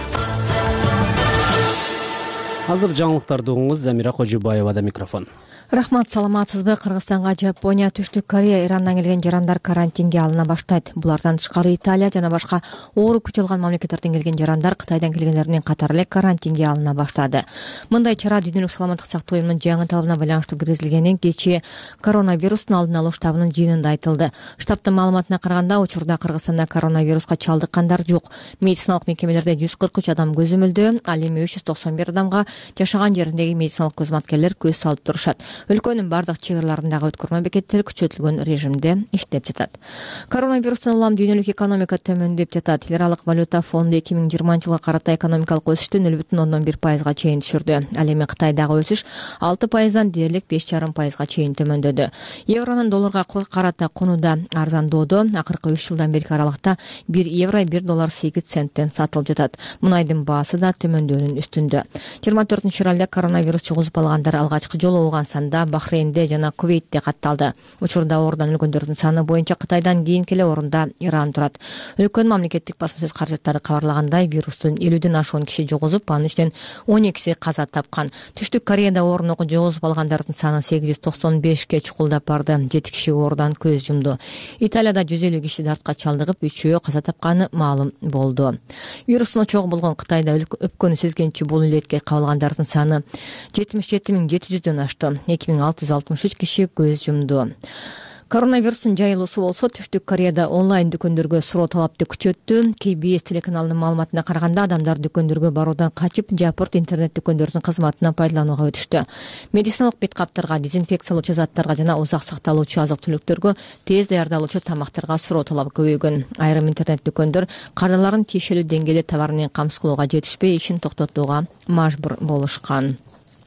Азыр жаңылыктарды угуңуз. Замира Кожубаевада микрофон. Рахмат, саламатсызбы? Кыргызстанга Жапония, Түштүк Корея, Ирандан келген жарандар карантинге алына баштайт. Булардан тышкары Италия жана башка оору күч алган мамлекеттерден келген жарандар Кытайдан келгендеринин катары эле карантинге алына баштады. Мындай чара Дүйнөлүк саламаттык сактоо уюмунун жаңы талабына байланыштуу киргизилгенин кечээ коронавирустун алдын алуу штабынын жыйынында айтылды. Штабтын маалыматына караганда, учурда Кыргызстанда коронавируска чалдыккандар жок. Медициналык мекемелерде 143 адам көзөмөлдөө, ал эми 391 адамга жашаган жериндеги медициналык кызматкерлер көз салып турушат. Өлкөнүн бардык чек арларындагы өткөрмө бекеттери күчөтүлгөн режимде иштеп жатат. Коронавирустан улам дүйнөлүк экономика төмөндөп жатат. Эл аралык валюта фонду 2020 жылга карата экономикалык өсүштү 0,1%га чейин түшүрдү. Ал эми Кытайдагы өсүш 6%дан дээрлик 5,5%га чейин төмөндөдү. Евронун долларга карата кунууда арзандоодо акыркы 3 жылдан берки аралыкта 1 евро 1 доллар 8 центтен сатылып жатат. Мунайдын баасы да төмөндөөнүн үстүндө. 24 февралда коронавирус чугузуп алгандар алгачкы жолу Ооганстанда, Бахрейнде жана Кувейтте катталды. Учурда оорудан өлгөндөрдүн саны боюнча Кытайдан кийинки эле орунда Иран турат. Өлкөнүн мамлекеттик басма сөз каражаттары кабарлагандай, вирустун 50ден ашуун киши жугузуп, анын ичинен 12си каза тапкан. Түштүк Кореяда ооруну жугузуп алгандардын саны 895ке чукулдап барды. 7 киши оорудан көз жумду. Италияда 150 киши дартка чалдыгып, 3-өө каза тапканы маалым болду. Вирустун очогу болгон Кытайда өпкөнү сезгенчи бул илетке кабылгандардын саны 77.700дөн ашты. 2663 киши көз жумду. Коронавирустун жайылуусу болсо Түштүк Кореяда онлайн дүкөндөргө суроо талапты күчөттү. KBS телеканалынын маалыматына караганда, адамдар дүкөндөргө баруудан качып, жапырт интернет дүкөндөрдүн кызматына пайдаланууга өтүштү. Медициналык бет каптарга, дезинфекциялоочу заттарга жана узак сакталуучу азык-түлүктөргө, тез даярдалуучу тамактарга суроо талабы көбөйгөн. Айрым интернет дүкөндөр кардарларын тиешелүү деңгээлде товар менен камсыз кылууга жетишпей, ишин токтотууга мажбур болушкан.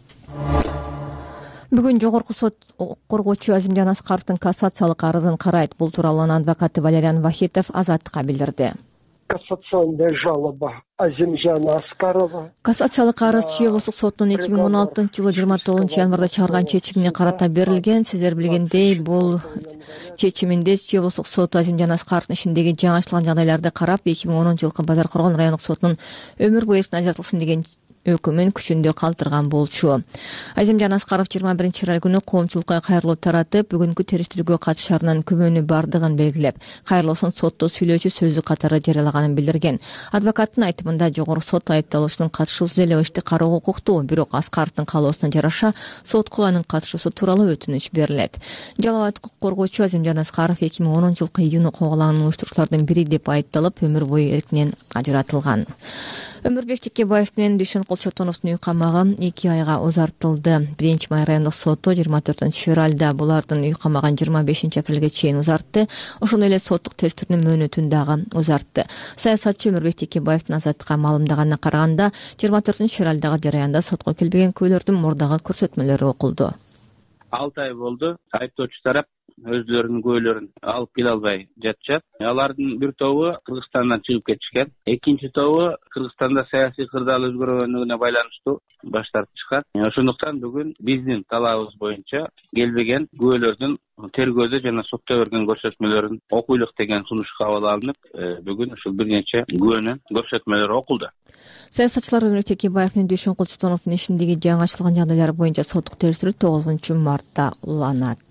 Бүгүн жогорку сот коргоочу Азимжан Аскаровдун кассациялык арызын карайт. Бул тууралуу анын адвокаты Валериан Вахитов Азаттыкка билдирди. Кассационная жалоба Азимжана Аскарова. Кассациялык арыз Чүй улуттук сотунун 2016 жылы 29 январда чыгарган чечимине карата берилген. Сиздер билгендей, бул чечиминде Чүй улуттук соту Азимжан Аскаровдун ишиндеги жаңылышкан жагдайларды карап, 2010 жылкы Базар Коргон райондук сотунун өмүр бою эркин ажыратылсын деген өкүмүн күчүндө калтырган болчу. Азимжан Аскаров 21 күнү коомчулукка кайрылуу таратып, бүгүнкү териштирүүгө катышарынан күмөнү бардыгын белгилеп, кайрылуусун сотто сүйлөөчү сөзү катары жарыялаганын билдирген. Адвокаттын айтымында жогорку сот айыпталуучунун катышуусу эле ишти кароого укуктуу, бирок Аскаровдун каалоосуна жараша сотко анын катышуусу тууралуу өтүнүч берилет. Жалал абад укук коргоочу Азимжан Аскаров 2010-жылкы июнь куугалаанын уюштуруучулардын бири деп айыпталып, өмүр бою эркинен ажыратылган. Өмүрбек Текебаев менен Дүйшөнкул Чотоновдун үй камагы 2 айга узартылды. 1-май райондук соту 24-февралда булардын үй камагын 25 апрелге чейин узартты. Ошондой эле соттук териштирүүнүн мөөнөтүн дагы узартты. Саясатчы Өмүрбек Текебаевдин азаттыкка маалымдаганына караганда 24-февралдагы жараянда сотко келбеген күбөлөрдүн мурдагы көрсөтмөлөрү окулду. 6 ай болду. Айыптоочу тарап өзлөрүнүн күбөлөрүн алып келе албай жатышат. Алардын бир тобу Кыргызстандан чыгып кетишкен. Экинчи тобу Кыргызстанда саясий кырдаал өзгөргөнүгүнө байланыштуу баш тартып чыккан. Ошондуктан бүгүн биздин талабыбыз боюнча келбеген күбөлөрдүн тергөөдө жана сотто берген көрсөтмөлөрүн окуйлук деген сунуш кабыл алынып, бүгүн ушул бир нече күбөнүн көрсөтмөлөрү окулду. Саясатчылар Өмүрбек Текебаев менен Дүйшөнкул Чотоновдун ишиндеги жаңы ачылган жагдайлар боюнча соттук териштирүү 9-мартта уланат.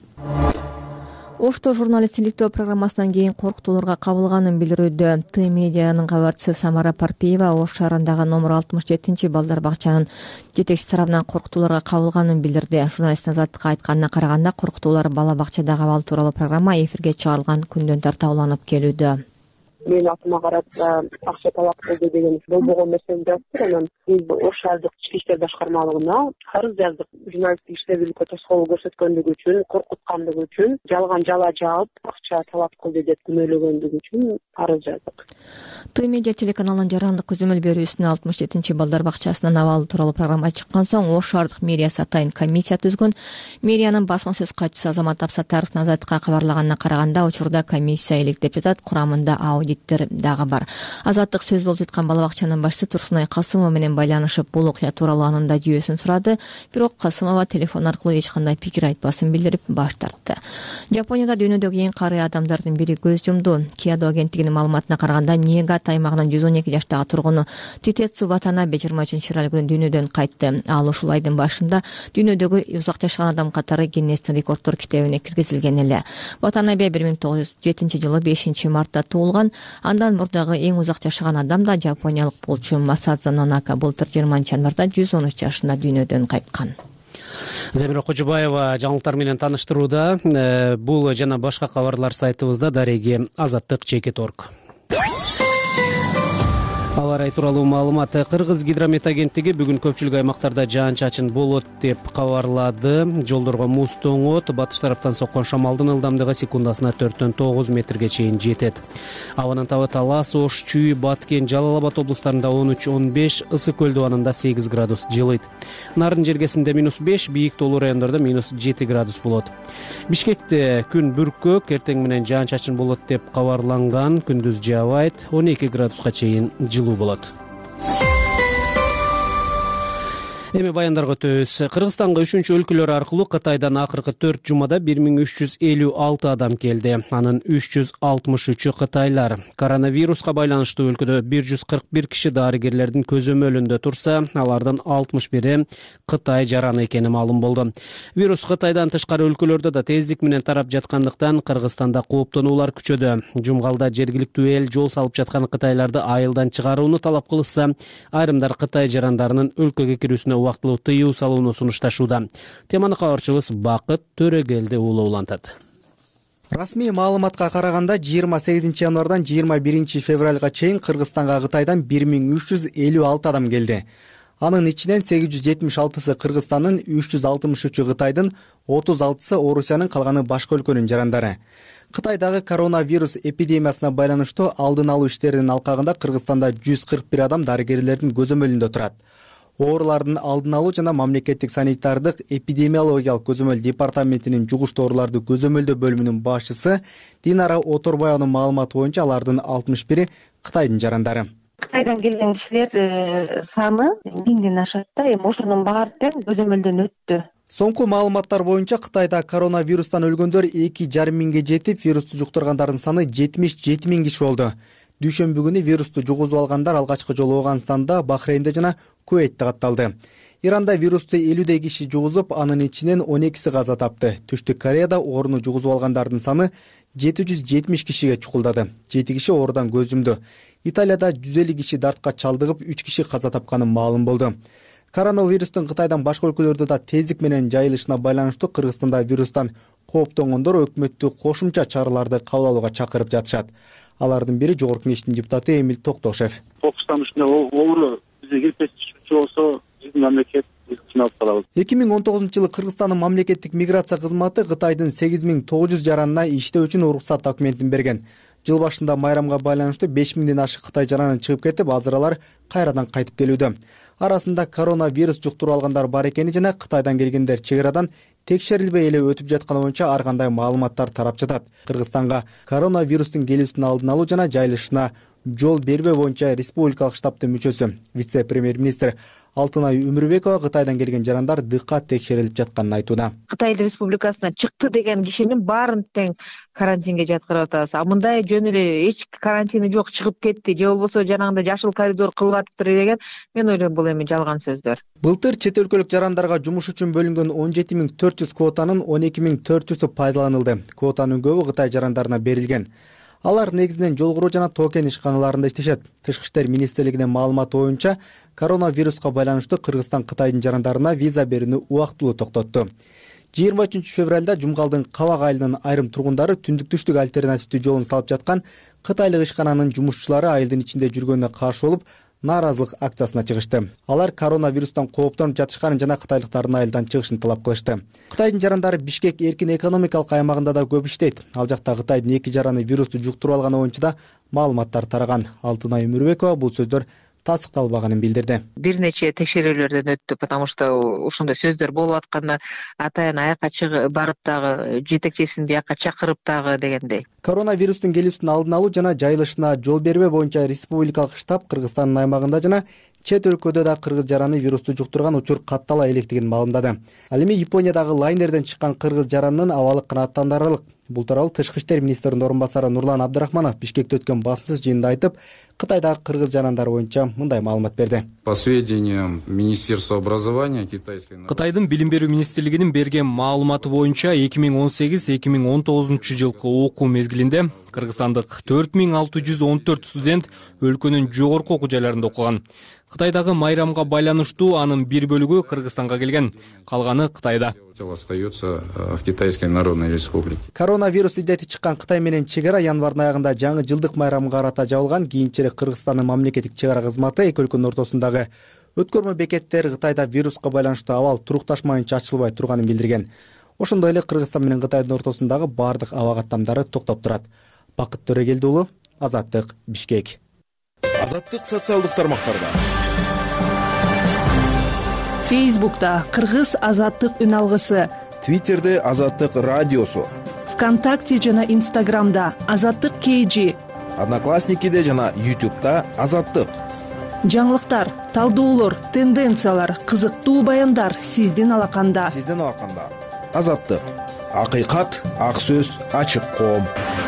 Ошто журналист иликтөө программасынан кийин коркутууларга кабылганын билдирүүдө. Т медианын кабарчысы Самара Парпиева Ош шаарындагы номер 67 балдар бакчанын жетекчиси тарабынан коркутууларга кабылганын билдирди. Журналисттин азаттыкка айтканына караганда, коркутуулар бала бакчадагы абал тууралуу программа эфирге чыгарылган күндөн тарта уланып келүүдө. Мен атыма карап акча талап кылды деген болбогон нерсени жазыптыр. Анан биз Ош шаардык ички иштер башкармалыгына арыз жаздык. Журналисттик иштебүүлүккө тоскоолдук көрсөткөндүгү үчүн, коркуткандыгы үчүн, жалган жала жаап акча талап кылды деп күнөөлөгөндүгү үчүн арыз жаздык. Т медиа телеканалынын жарандык көзөмөл берүүсүнө 67 балдар бакчасынын абалы тууралуу программа чыккан соң Ош шаардык мэриясы атайын комиссия түзгөн. Мэриянын басма сөз катчысы Азамат Абсаттаровдун азаттыкка кабарлаганына караганда, учурда комиссия элек деп жатат, курамында аудиттер дагы бар. Азаттык сөз болуп жаткан бала бакчанын башчысы Турсунай Касымова менен байланышып, бул окуя тууралуу анын да жүйөсүн сурады, бирок Касымова телефон аркылуу эч кандай пикир айтпасын билдирип баш тартты. Жапонияда дүйнөдөгү эң карый адамдардын бири көз жумду. Киядо агенттигинин маалыматына караганда, Ниигата аймагынын 112 жаштагы тургуну Титецу Ватанабе 23-февраль күнү дүйнөдөн кайтты. Ал ушул айдын башында дүйнөдөгү узак жашаган адам катары Гиннестин рекорддор китебине киргизилген эле. Ватанабе 1907 жылы 5-мартта туулган. Андан мурдагы эң узак жашаган адам да жапониялык болчу Масадзо Нонака былтыр 20-январда 113 жашында дүйнөдөн кайткан. Замира Кожубаева жаңылыктар менен таныштырууда. Бул жана башка кабарлар сайтыбызда дареги azatlyk.org. Аба ырайы тууралуу маалымат. Кыргыз гидромет агенттиги бүгүн көпчүлүк аймактарда жаан-чачын болот деп кабарлады. Жолдорго муз тоңот, батыш тараптан соккон шамалдын ылдамдыгы секундасына 4-9 метрге чейин жетет. Абанын табы Талас, Ош, Чүй, Баткен, Жалал Абад облустарында 13-15, Ысык көл дубанында 8 градус жылыйт. Нарын жергесинде -5, бийик тоолуу райондордо -7 градус болот. Бишкекте күн бүркөк, эртең менен жаан-чачын болот деп кабарланган. Күндүз жаабайт, 12 градуска чейин жылуу болот. Эми баяндарга өтөбүз. Кыргызстанга 3-өлкөлөр аркылуу Кытайдан акыркы 4 жумада 1356 адам келди. Анын 363-ü кытайлар. Коронавируска байланыштуу өлкөдө 141 киши дарыгерлердин көзөмөлүндө турса, алардын 61-и Кытай жараны экени маалым болду. Вирус Кытайдан тышкары өлкөлөрдө да тездик менен тарап жаткандыктан Кыргызстанда кооптонуулар күчөдө. Жумгалда жергиликтүү эл жол салып жаткан кытайларды айылдан чыгарууну талап кылышса, айрымдар Кытай жарандарынын өлкөгө кирүүсүнө убактылуу тыюу салууну сунушташууда. Теманы кабарчыбыз Бакыт Төрөгелди уулу улантат. Расмий маалыматка караганда 28 январдан 21 февралга чейин Кыргызстанга Кытайдан 1356 адам келди. Анын ичинен 876-сы Кыргызстандын, 363-ü Кытайдын, 36-сы Орусиянын, калганы башка өлкөнүн жарандары. Кытайдагы коронавирус эпидемиясына байланыштуу алдын алуу иштеринин алкагында Кыргызстанда 141 адам дарыгерлердин көзөмөлүндө турат. Оорулардын алдын алуу жана мамлекеттик санитардык эпидемиологиялык көзөмөл департаментинин жугуштуу ооруларды көзөмөлдөө бөлүмүнүн башчысы Динара Оторбаеванын маалыматы боюнча алардын 61-и Кытайдын жарандары. Кытайдан келген кишилер саны 1000ден ашат да, эми ошонун баары тең көзөмөлдөн өттү. Соңку маалыматтар боюнча Кытайда коронавирустан өлгөндөр 2,5 миңге жетип, вирусту жуктургандардын саны 77 миң киши болду. дүйшөмбү күнү вирусту жугузуп алгандар алгачкы жолу Ооганстанда, Бахрейнде жана Кувейтте катталды. Иранда вирусту 50 киши жугузуп, анын ичинен 12 каза тапты. Түштүк Кореяда ооруну жугузуп алгандардын саны 770 кишиге чукулдады. 7 киши оорудан көз жумду. Италияда 150 киши дартка чалдыгып, 3 киши каза тапканы маалым болду. Коронавирустун Кытайдан башка өлкөлөрдө да тездик менен жайылышына байланыштуу Кыргызстанда вирустан кооптонгондор өкмөттү кошумча чараларды кабыл алууга чакырып жатышат. Алардын бири Жогорку Кеңештин депутаты Эмил Токтошев. Кокустан үстүнө оору бизге келбешчү болсо, биздин мамлекет 2019-жылы Кыргызстандын мамлекеттик миграция кызматы Кытайдын 8900 жаранына иштөө үчүн уруксат документин берген. Жыл башында майрамга байланыштуу 5000ден ашык Кытай жараны чыгып кетип, азыр алар кайрадан кайтып келүүдө. Арасында коронавирус жуктуруп алгандар бар экени жана Кытайдан келгендер чек арадан текшерилбей эле өтүп жатканы боюнча ар кандай маалыматтар тарап жатат. Кыргызстанга коронавирустун келүүсүн алдын алуу жана жайылышына жол бербөө боюнча республикалык штабтын мүчөсү, вице-премьер-министр Алтынай Өмүрбекова Кытайдан келген жарандар дыккат текшерилип жатканын айтууда. Кытай Республикасына чыкты деген кишинин баарын тең карантинге жаткырып атабыз. Мындай жөн эле эч карантини жок чыгып кетти, же болбосо жанагындай жашыл коридор кылып атыптыр деген мен ойлойм бул эми жалган сөздөр. Былтыр чет өлкөлүк жарандарга жумуш үчүн бөлүнгөн 17400 квотанын 12400-сү пайдаланылды. Квотанын көбү Кытай жарандарына берилген. Алар негизинен жол куруу жана токен ишканаларында иштешет. Тышкы иштер министрлигинин маалыматы боюнча, коронавируска байланыштуу Кыргызстан Кытайдын жарандарына виза берүүнү убактылуу токтотту. 23 февралда Жумгалдын Кабак айылынын айрым тургундары түндүк-түштүк альтернативдүү жолун салып жаткан кытайлык ишкананын жумушчулары айылдын ичинде жүргөнүнө каршы болуп, нааразылык акциясына чыгышты. Алар коронавирустан кооптонуп жатышканын жана кытайлыктардын айылдан чыгышын талап кылышты. Кытайдын жарандары Бишкек эркин экономикалык аймагында да көп иштейт. Ал жакта Кытайдын 2 жараны вирусту жуктуруп алганы боюнча да маалыматтар тараган. Алтынай Өмүрбекова бул сөздөр тастыкталбаганын билдирди. Бир нече текшерүүлөрдөн өттү, потому что ошондой сөздөр болуп атканда атайын аяка чыгып барып дагы жетекчисин бияка чакырып дагы дегендей. Коронавирустун келүүсүн алдын алуу жана жайылышына жол бербөө боюнча республикалык штаб Кыргызстандын аймагында жана чет өлкөдө да кыргыз жараны вирусту жуктурган учур каттала электигин маалымдады. Ал эми Япониядагы лайнерден чыккан кыргыз жаранынын абалы канааттандырарлык. Бул тууралуу Тышкы иштер министринин орун басары Нурлан Абдрахманов Бишкекте өткөн басмасөз жыйынында айтып, Кытайдагы кыргыз жарандары боюнча мындай маалымат берди. По сведениям Министерства образования Кытайдын билим берүү министрлигинин берген маалыматы боюнча 2018-2019 жылкы окуу мезгилинде кыргызстандык 4614 студент өлкөнүн жогорку окуу жайларында окуган. Кытайдагы майрамга байланыштуу анын бир бөлүгү Кыргызстанга келген, калганы Кытайда. Остается в Китайской Народной Республике. Коронавирус илдети чыккан Кытай менен чек ара январдын аягында жаңы жылдык майрамга карата жабылган. Кийинчерээк Кыргызстандын мамлекеттик чек ара кызматы эки өлкөнүн ортосундагы өткөрмө бекеттер Кытайда вируска байланыштуу абал турукташмайынча ачылбай турганын билдирген. Ошондой эле Кыргызстан менен Кытайдын ортосундагы бардык аба каттамдары токтоп турат. Бакыт Төрөгелди уулу, Азаттык, Бишкек. Азаттык социалдык тармактарда. Фейсбукта Кыргыз Азаттык үн алгысы, Твиттерде Азаттык радиосу, ВКонтакте жана Инстаграмда Азаттык KG, Одноклассникиде жана YouTube'да Азаттык. Жаңылыктар, талдоолор, тенденциялар, кызыктуу баяндар сиздин алаканда. Азаттык. Акыйкат, ак сөз, ачык коом.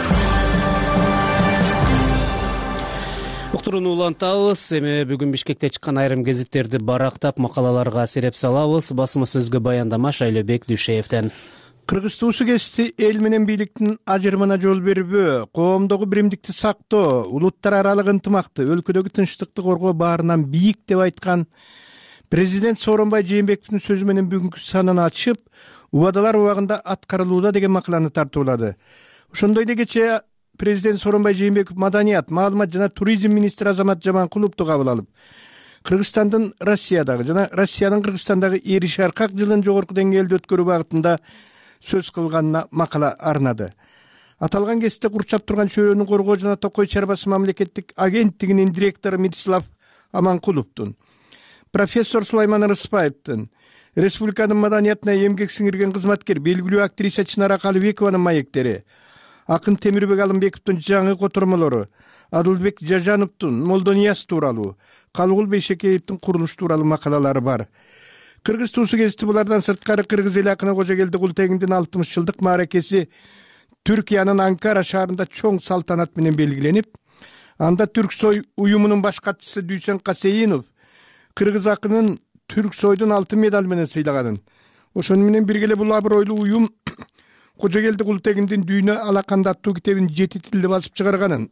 Уктурууну улантабыз. Эми бүгүн Бишкекте чыккан айрым гезиттерди барактап, макалаларга сереп салабыз. Басмасөзгө баяндама Шайлебек Дүйшеевден. Кыргыз туусу кести эл менен бийликтин ажырымына жол бербөө, коомдогу биримдикти сактоо, улуттар аралык ынтымакты, өлкөдөгү тынчтыкты коргоо баарынан бийик деп айткан президент Сооронбай Жээнбековдун сөзү менен бүгүнкү санын ачып, убадалар убагында аткарылууда деген макаланы тартуулады. Ошондой эле кечээ президент Сооронбай Жээнбеков маданият, маалымат жана туризм министри Азамат Жаманкуловду кабыл алып, Кыргызстандын Россиядагы жана Россиянын Кыргызстандагы эр ишаркак жылын жогорку деңгээлде өткөрүү багытында сөз кылганына макала арнады. Аталган кесипте курчап турган чөйрөнү коргоо жана Токой чарбасы мамлекеттик агенттигинин директору Мирислав Аманкуловдун, профессор Сулайман Рыспаевдин, республиканын маданиятына эмгек сиңирген кызматкер белгилүү актриса Чынара Калыбекованын маектери, акын Темирбек Алымбековдун жаңы котормолору, Адылбек Жажановдун Молдонияс тууралуу, Калгул Бейшекеевдин курулуш тууралуу макалалары бар. Кыргыз туусу кести булардан сырткары Кыргыз эли акыны Кожогелди Култегиндин 60 жылдык мааракеси Түркиянын Анкара шаарында чоң салтанат менен белгиленип, Анда Түрксой уюмунун баш катчысы Дүйсен Касейинов кыргыз акынын Түрксойдун алтын медаль менен сыйлаганын. Ошону менен бирге эле бул абройлуу уюм Кожогелди Култегиндин Дүйнө алаканда аттуу китебин 7 тилде басып чыгарганын.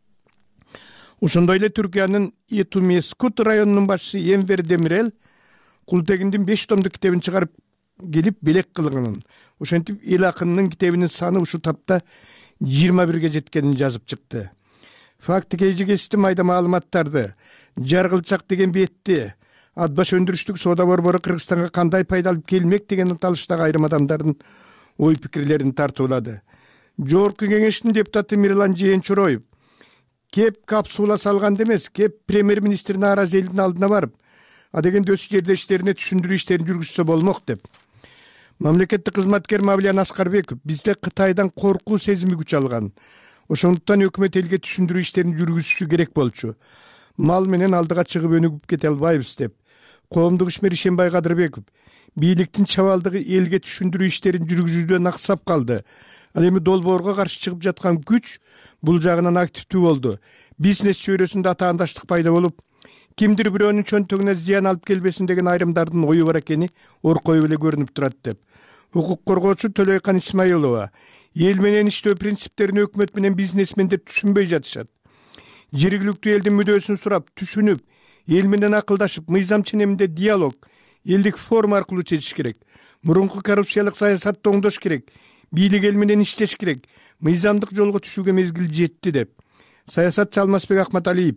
Ошондой эле Түркиянын Этумескут районунун башчысы Эмвер Демирел Култегиндин 5 томдук китебин чыгарып келип белек кылганын. Ошентип эл акынынын китебинин саны ушул тапта 21ге жеткенин жазып чыкты. Факты KGG'сти майда маалыматтарды, Жаргылчак деген бетти, Атбаш өндүрүштүк соода борбору Кыргызстанга кандай пайда алып келмек деген аталыштагы айрым адамдардын ой пикирлерин тартуулады. Жогорку кеңештин депутаты Мирлан Жээнчуроев кеп капсула салганда эмес, кеп премьер-министр нааразы элдин алдына барып, дегенде өз жерлештерине түшүндүрүү иштерин жүргүзсө болмок деп. Мамлекеттик кызматкер Мавлиян Аскарбеков бизде Кытайдан коркуу сезими күч алган. Ошондуктан өкмөт элге түшүндүрүү иштерин жүргүзүшү керек болчу. Мал менен алдыга чыгып өнүгүп кете албайбыз деп. Коомдук ишмер Ишенбай Кадырбеков бийликтин чабалдыгы элге түшүндүрүү иштерин жүргүзүүдөн аксап калды. Ал эми долбоорго каршы чыгып жаткан күч бул жагынан активдүү болду. Бизнес чөйрөсүндө атаандаштык пайда болуп, кимдир бирөөнүн чөнтөгүнө зыян алып келбесин деген айрымдардын ою бар экени оркоюп эле көрүнүп турат деп. Укук коргоочу Төлөйкан Исмаилова эл менен иштөө принциптерин өкмөт менен бизнесмендер түшүнбөй жатышат. Жергиликтүү элдин мүдөөсүн сурап, түшүнүп, эл менен акылдашып, мыйзам ченеминде диалог, элдик форум аркылуу чечиш керек. Мурунку коррупциялык саясатты оңдош керек. Бийлик эл менен иштеш керек. Мыйзамдык жолго түшүүгө мезгил жетти деп. Саясатчы Алмазбек Акматалиев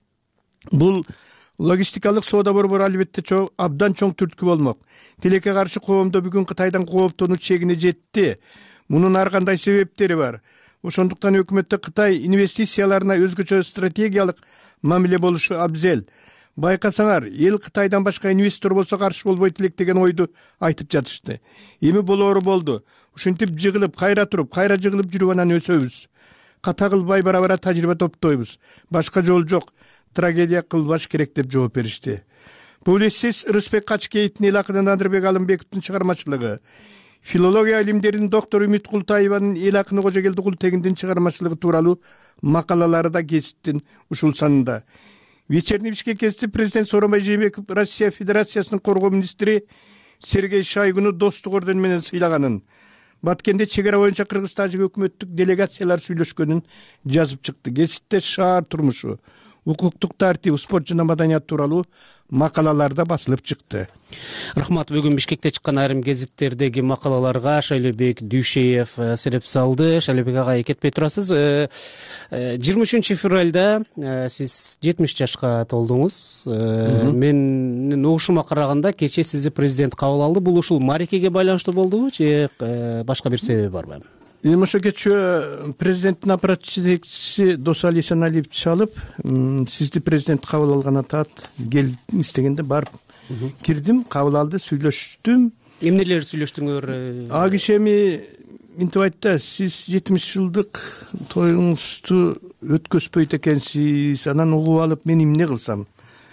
бул логистикалык соода борбору албетте абдан чоң түрткү болмок. Тилекке каршы коомдо бүгүн Кытайдан кооптонуу чегине жетти. Мунун ар кандай себептери бар. Ошондуктан өкмөттө Кытай инвестицияларына өзгөчө стратегиялык мамиле болушу абзел. Байкасаңар, эл Кытайдан башка инвестор болсо каршы болбойт элек деген ойду айтып жатышты. Эми болоору болду. Ушинтип жыгылып, кайра туруп, кайра жыгылып жүрүп анан өсөбүз. Ката кылбай бара-бара тажрыйба топтойбуз. Башка жол жок. Трагедия кылбаш керек деп жооп беришти. Публицист Рыспек Качкеевдин эл акынын Адырбек Алымбековдун чыгармачылыгы, филология илимдеринин доктор Үмүт Култаеванын эл акыны Кожогелди Култегиндин чыгармачылыгы тууралуу макалалары да гезиттин ушул санында. Вечерний Бишкек гезити президент Сооронбай Жээнбеков Россия Федерациясынын коргоо министри Сергей Шойгуну достук ордени менен сыйлаганын, Баткенде чегара боюнча Кыргыз тажик өкмөттүк делегациялар сүйлөшкөнүн жазып чыкты. Гезитте шаар турмушу, укуктук тартип, спорт жана маданият тууралуу макалаларда басылып чыкты. Рахмат. Бүгүн Бишкекте чыккан айрым гезиттердеги макалаларга Шайлебек Дүйшеев сереп салды. Шайлебек агай, кетпей турасыз. 23 февралда сиз 70 жашка толдуңуз. Менин угушума караганда кечээ сизди президент кабыл алды. Бул ушул маарекеге байланыштуу болдубу же башка бир себеби барбы? Эми ошо кечээ президенттин аппарат жетекчиси Досалы Исеналиев чалып, сизди президент кабыл алган атат, келиңиз дегенде барып кирдим, кабыл алды, сүйлөштүм. Эмнелер сүйлөштүңөр? А киши эми минтип айтты, сиз 70 жылдык тоюңузду өткөзбөйт экенсиз, анан угуп алып мен эмне кылсам?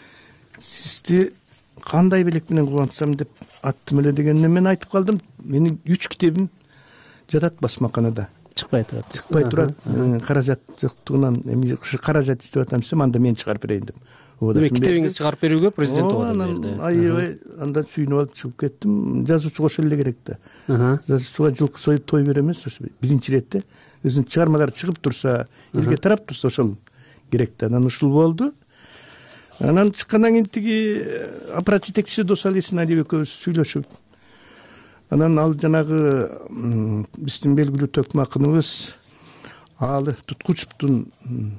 Сизди кандай белек менен кубантсам деп аттым эле дегенде мен айтып калдым, менин 3 китебим жатат басмаканада. Чыкпай турат. Чыкпай турат. Каражат жоктугунан эми каражат издеп атам десем, анда мен чыгарып берейин деп. Эми китебиңизди чыгарып берүүгө президент убада берди. Аябай андан сүйүнүп алып чыгып кеттим. Жазуучу кошо эле керек да. Жазуучуга жылкы союп той бере эмес, биринчи иретте өзүнүн чыгармалары чыгып турса, элге тарап турса ошол керек да. Анан ушул болду. Анан чыккандан кийин тиги аппарат жетекчиси Досалы Исеналиев экөөбүз сүйлөшүп, анан ал жанагы биздин белгилүү төкмө акыныбыз Аалы Туткучевдун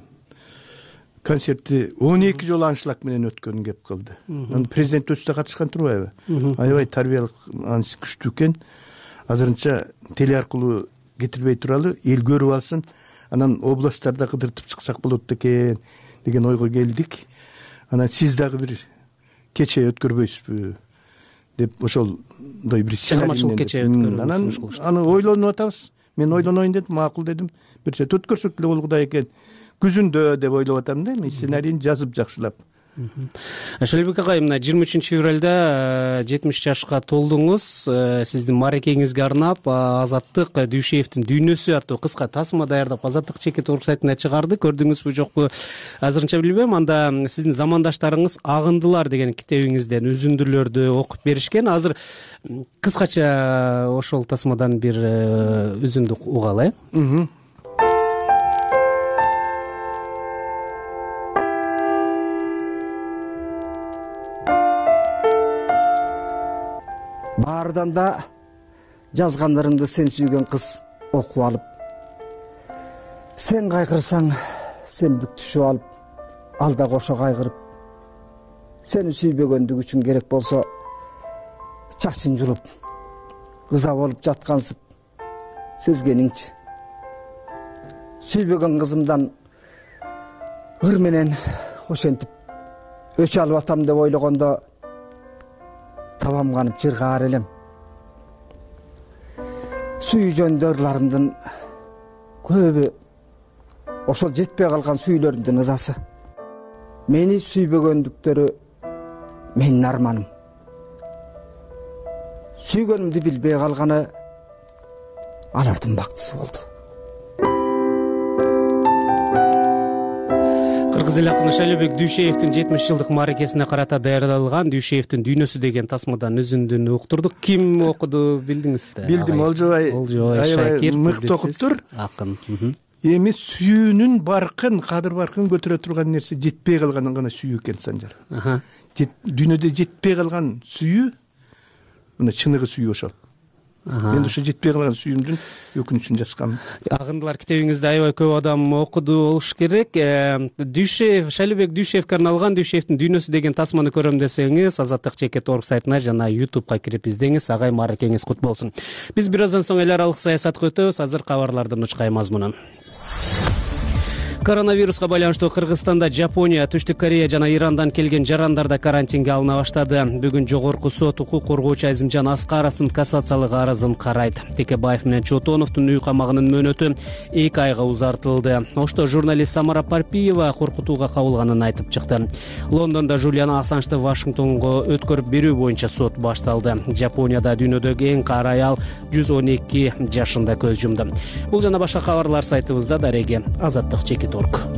концерти 12 жолу аншлаг менен өткөнүн кеп кылды. Анан президент өзү да катышкан турбайбы? Аябай тарбиялык анысы күчтүү экен. Азырынча теле аркылуу кетирбей туралы эл көрүп алсын, анан областтарда кыдыртып чыксак болот экен деген ойго келдик. Анан сиз дагы бир кече өткөрбөйсүзбү деп ошолдой бир чыгармачылык кече өткөрүп. Анан аны ойлонуп атабыз. Мен ойлонойн дедим, макул дедим. Бир чети өткөрсөк эле болгудай экен. Күзүндө деп ойлоп атам да, мен сценарийин жазып жакшылап. Шалбек агай, мына 23 февралда 70 жашка толдуңуз. Сиздин мааракеңизге арнап Азаттык Дүйшеевдин дүйнөсү аттуу кыска тасма даярдап Азаттык чекит орг сайтына чыгарды. Көрдүңүзбү жокпу азырынча билбейм. Анда сиздин замандаштарыңыз Агындылар деген китебиңизден үзүндүлөрдү окуп беришкен. Азыр кыскача ошол тасмадан бир үзүндү угалы. Баардан да жазгандарыңды сен сүйгөн кыз окуп алып, сен кайгырсаң сен бүк түшүп алып, алда кошо кайгырып, сени сүйбөгөндүгү үчүн керек болсо чачын жулуп, кыза болуп жаткансып сезгениңчи. Сүйбөгөн кызымдан ыр менен ошентип өч алып атам деп ойлогондо табамганып жыргаар элем. Сүйүү жөнүндө ырларымдын көбү ошол жетпей калган сүйүүлөрүмдүн ызасы. Мени сүйбөгөндүктөрү менин арманым. Сүйгөнүмдү билбей калганы алардын бактысы болду. Кыргыз эл акыны Шалбек Дүйшеевдин 70 жылдык мааракесине карата даярдалган Дүйшеевдин дүйнөсү деген тасмадан үзүндүнү уктурдук. Ким окуду билдиңизби? Билдим, Олжобай. Шакир Мыкты окуптур. Акын. Эми сүйүүнүн баркын, кадыр баркын көтөрө турган нерсе жетпей калганын гана сүйүү экен, Санжар. Дүйнөдө жетпей калган сүйүү, мына чыныгы сүйүү ошол. Мен ошо жетпей калган сүйүүмдүн өкүнүчүн жазгам. Агындылар китебиңизди аябай көп адам окуду болуш керек. Дүйшеев, Шалбек Дүйшеевге арналган Дүйшеевдин дүйнөсү деген тасманы көрөм десеңиз, Азаттык чекит орг сайтына жана YouTubeга кирип издеңиз. Агай мааракеңиз кут болсун. Биз бир аздан соң эл аралык саясатка өтөбүз. Азыр кабарлардын учкай мазмуну. Коронавируска байланыштуу Кыргызстанда Жапония, Түштүк Корея жана Ирандан келген жарандар да карантинге алына баштады. Бүгүн жогорку сот укук коргоочу Азимжан Аскаровдун кассациялык арызын карайт. Текебаев менен Чотоновдун үй камагынын мөөнөтү 2 айга узартылды. Ошто журналист Самара Парпиева коркутууга кабылганын айтып чыкты. Лондондо Жулиан Ассанжды Вашингтонго өткөрүп берүү боюнча сот башталды. Жапонияда дүйнөдөгү эң кары аял 112 жашында көз жумду. Бул жана башка кабарлар сайтыбызда дареги Азаттык чекит.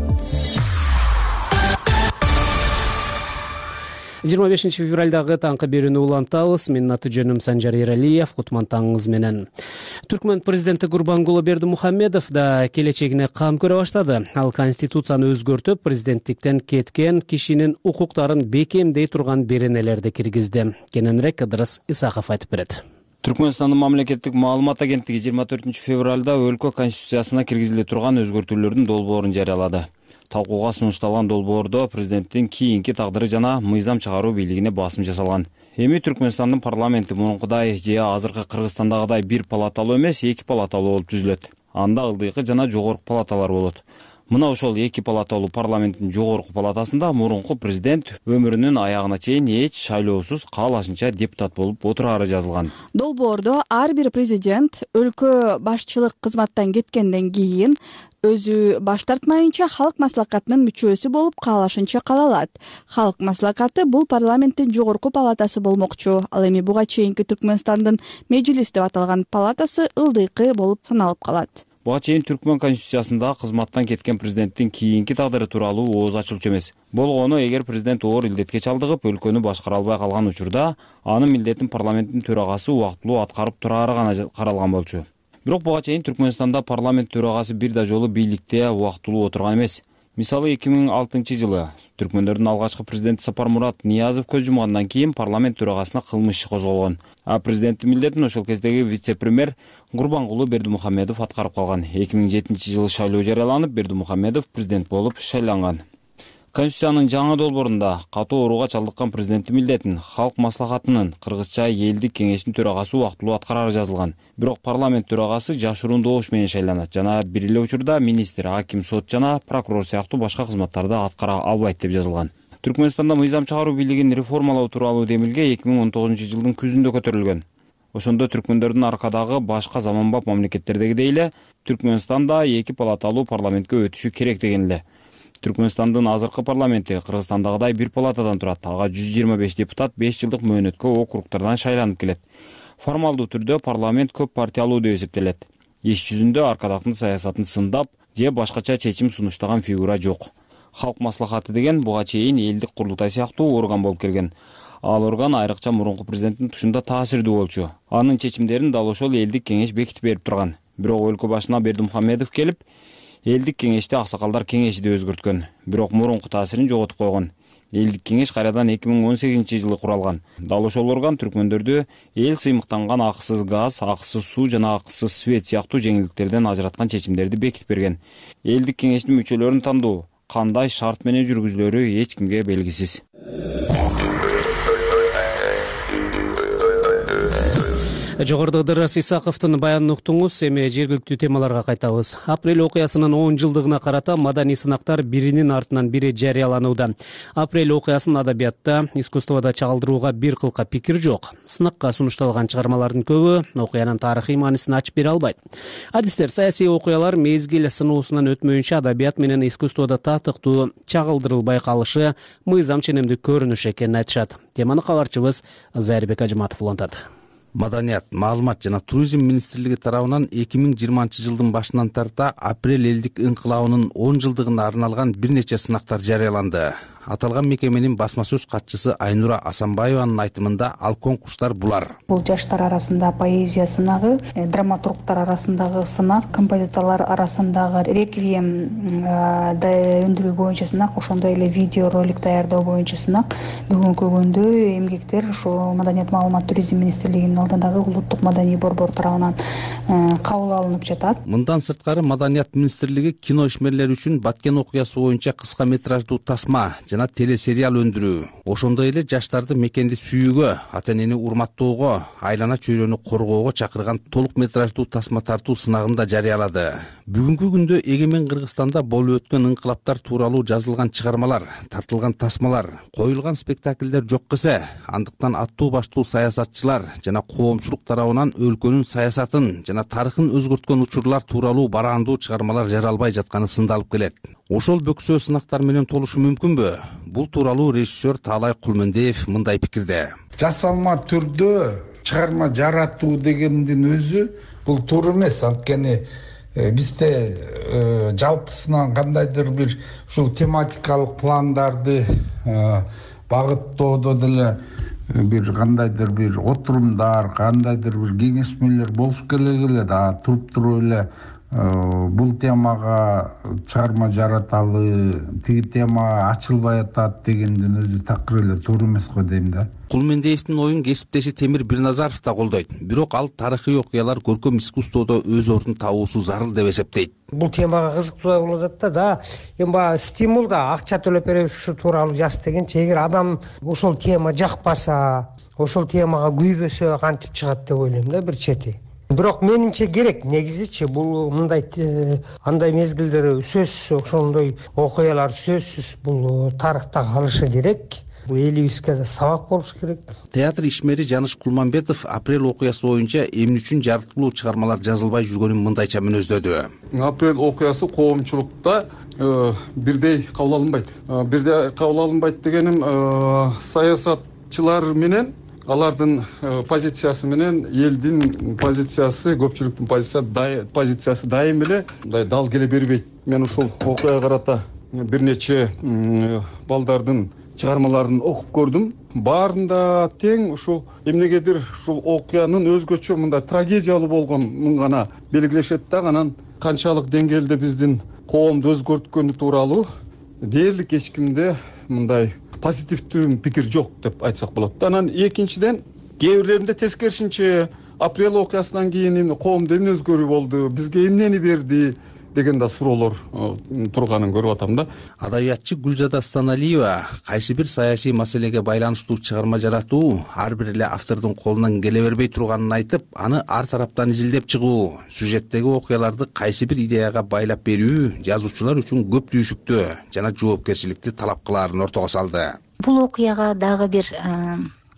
25 февралдагы таңкы берүүнү улантабыз. Менин аты жөнүм Санжар Эралиев. Кутман таңыңыз менен. Түркмөн президенти Гурбангулы Бердимухамедов да келечегине кам көрө баштады. Ал конституцияны өзгөртүп, президенттиктен кеткен кишинин укуктарын бекемдей турган беренелерди киргизди. Кененирээк Ыдырыс Исаков айтып берет. Түркмөнстандын мамлекеттик маалымат агенттиги 24 февралда өлкө конституциясына киргизиле турган өзгөртүүлөрдүн долбоорун жарыялады. Талкууга сунушталган долбоордо президенттин кийинки тагдыры жана мыйзам чыгаруу бийлигине басым жасалган. Эми Түркмөнстандын парламенти мурункудай же азыркы Кыргызстандагыдай бир палаталуу эмес, 2 палаталуу болуп түзүлөт. Анда ылдыйкы жана жогорку палаталар болот. Мына ошол 2 палаталуу парламенттин жогорку палатасында мурунку президент өмүрүнүн аягына чейин эч шайлоосуз каалашынча депутат болуп отурары жазылган. Долбоордо ар бир президент өлкө башчылык кызматтан кеткенден кийин өзү баш тартмайынча халык маслакатынын мүчөсү болуп каалашынча кала алат. Халык маслакаты бул парламенттин жогорку палатасы болмокчу. Ал эми буга чейинки Түркмөнстандын мejlis деп аталган палатасы ылдыйкы болуп саналып калат. Буга чейин Түркмөн конституциясында кызматтан кеткен президенттин кийинки тагдыры тууралуу ооз ачылчу эмес. Болгону эгер президент оор илдетке чалдыгып, өлкөнү башкара албай калган учурда, анын милдетин парламенттин төрагасы убактылуу аткарып турары гана каралган болчу. Бирок буга чейин Түркмөнстанда парламент төрагасы бир да жолу бийликте убактылуу отурган эмес. Мисалы 2006 жылы түркмөндөрдүн алгачкы президенти Сапармурат Ниязов көз жумгандан кийин парламент төрагасына кылмыш иши козголгон. А президенттин милдетин ошол кездеги вице-премьер Гурбангулы Бердимухамедов аткарып калган. 2007 жылы шайлоо жарыяланып, Бердимухамедов президент болуп шайланган. Конституциянын жаңы долбоорунда катуу ооруга чалдыккан президенттин милдетин халык маслахатынын кыргызча элдик кеңештин төрагасы убактылуу аткарары жазылган. Бирок парламент төрагасы жашыруун добуш менен шайланат жана бир эле учурда министр, аким, сот жана прокурор сыяктуу башка кызматтарды аткара албайт деп жазылган. Түркмөнстанда мыйзам чыгаруу бийлигин реформалоо тууралуу демилге 2019 жылдын күзүндө көтөрүлгөн. Ошондо түркмөндөрдүн аркадагы башка заманбап мамлекеттердегидей эле Түркмөнстанда 2 палаталуу парламентке өтүшү керек деген эле. Түркмөнстандын азыркы парламенти Кыргызстандагыдай бир палатадан турат. Ага 125 депутат 5 жылдык мөөнөткө округтардан шайланып келет. Формалдуу түрдө парламент көп партиялуу деп эсептелет. Иш жүзүндө аркадактын саясатын сындап же башкача чечим сунуштаган фигура жок. Халк маслахаты деген буга чейин элдик курултай сыяктуу орган болуп келген. Ал орган айрыкча мурунку президенттин тушунда таасирдүү болчу. Анын чечимдерин дал ошол элдик кеңеш бекитип берип турган. Бирок өлкө башына Бердимухамедов келип, элдик кеңешти аксакалдар кеңеши деп өзгөрткөн. Бирок мурунку таасирин жоготуп койгон. Элдик кеңеш кайрадан 2018-жылы куралган. Дал ошол орган түркмөндөрдү эл сыймыктанган акысыз газ, акысыз суу жана акысыз свет сыяктуу жеңилдиктерден ажыраткан чечимдерди бекитип берген. Элдик кеңештин мүчөлөрүн тандоо кандай шарт менен жүргүзүлөрү эч кимге белгисиз. Жогоруда Ыдырыс Исаковдун баянын уктуңуз. Эми жергиликтүү темаларга кайтабыз. Апрель окуясынын 10 жылдыгына карата маданий сынактар биринин артынан бири жарыяланууда. Апрель окуясын адабиятта, искусствода чагылдырууга бир кылка пикир жок. Сынакка сунушталган чыгармалардын көбү окуянын тарыхый маанисин ачып бере албайт. Адистер саясий окуялар мезгил сыноосунан өтмөйүнчө адабият менен искусствода татыктуу чагылдырылбай калышы мыйзам ченемдүү көрүнүш экенин айтышат. Теманы кабарчыбыз Зайырбек Ажыматов улантат. Маданият, маалымат жана туризм министрлиги тарабынан 2020-жылдын башынан тарта апрель элдик ыңкылабынын 10 жылдыгына арналган бир нече сынактар жарыяланды. Аталган мекеменин басма сөз катчысы Айнура Асанбаеванын айтымында ал конкурстар булар. Бул жаштар арасында поэзия сынагы, драматургтар арасындагы сынак, композиторлор арасындагы реквием өндүрүү боюнча сынак, ошондой эле видео ролик даярдоо боюнча сынак. Бүгүнкү күндө эмгектер ошо Маданият, маалымат, туризм министрлигинин алдындагы улуттук маданий борбор тарабынан кабыл алынып жатат. Мындан сырткары Маданият министрлиги кино ишмерлери үчүн Баткен окуясы боюнча кыска метраждуу тасма жана телесериал өндүрүү, ошондой эле жаштарды мекенди сүйүүгө, ата-энени урматтоого, айлана чөйрөнү коргоого чакырган толук метраждуу тасма тартуу сынагын да жарыялады. Бүгүнкү күндө эгемен Кыргызстанда болуп өткөн ыңкылаптар тууралуу жазылган чыгармалар, тартылган тасмалар, коюлган спектакльдер жок кесе, андыктан аттуу баштуу саясатчылар жана коомчулук тарабынан өлкөнүн саясатын жана тарыхын өзгөрткөн учурлар тууралуу бараандуу чыгармалар жаралбай жатканы сындалып келет. Ошол бөксө сынактар менен толушу мүмкүнбү? Бул тууралуу режиссер Таалай Кулмендиев мындай пикирде. Жасалма түрдө чыгарма жаратуу дегендин өзү бул туура эмес. Анткени бизде жалпысынан кандайдыр бир ушул тематикалык пландарды багыттоодо деле бир кандайдыр бир отурумдар, кандайдыр бир кеңешмелер болуш керек да туруп туруп эле бул темага чыгарма жараталы, тиги тема ачылбай атат дегендин өзү такыр эле туура эмес го дейм да. Кулмендиевдин оюн кесиптеши Темир Бирназаров да колдойт. Бирок ал тарыхый окуялар көркөм искусстводо өз ордун табуусу зарыл деп эсептейт. Бул темага кызыктуу болуп атат да. Эми баягы стимул да, акча төлөп беребиз ушу тууралуу жаз дегенчи, эгер адам ошол тема жакпаса, ошол темага күйбөсө кантип чыгат деп ойлойм да бир чети. Бирок менимче керек, негизичи бул мындай андай мезгилдер сөзсүз ошондой окуялар сөзсүз бул тарыхта калышы керек. Бул элибизге да сабак болуш керек. Театр ишмери Жаныш Кулманбетов апрель окуясы боюнча эмне үчүн жарыктуу чыгармалар жазылбай жүргөнүн мындайча мүнөздөдү. Апрель окуясы коомчулукта бирдей кабыл алынбайт. Бирдей кабыл алынбайт дегеним саясатчылар менен алардын позициясы менен элдин позициясы, көпчүлүктүн позициясы дайым эле мындай дал келе бербейт. Мен ушул окуяга карата бир нече балдардын чыгармаларын окуп көрдүм. Баарында тең ушул эмнегедир ушул окуянын өзгөчө мындай трагедиялуу болгонун гана белгилешет да, анан канчалык деңгээлде биздин коомду өзгөрткөнү тууралуу дээрлик эч кимде мындай позитивдүү пикир жок деп айтсак болот. Анан экинчиден кээ бирлеринде тескерисинче апрель окуясынан кийин коомдо эмне өзгөрүү болду, бизге эмнени берди деген да суроолор турганын көрүп атам да. Адабиятчы Гүлзада Астаналиева кайсы бир саясий маселеге байланыштуу чыгарма жаратуу ар бир эле автордун колунан келе бербей турганын айтып, аны ар тараптан изилдеп чыгуу, сюжеттеги окуяларды кайсы бир идеяга байлап берүү жазуучулар үчүн көп түйшүктүү жана жоопкерчиликти талап кылаарын ортого салды. Бул окуяга дагы бир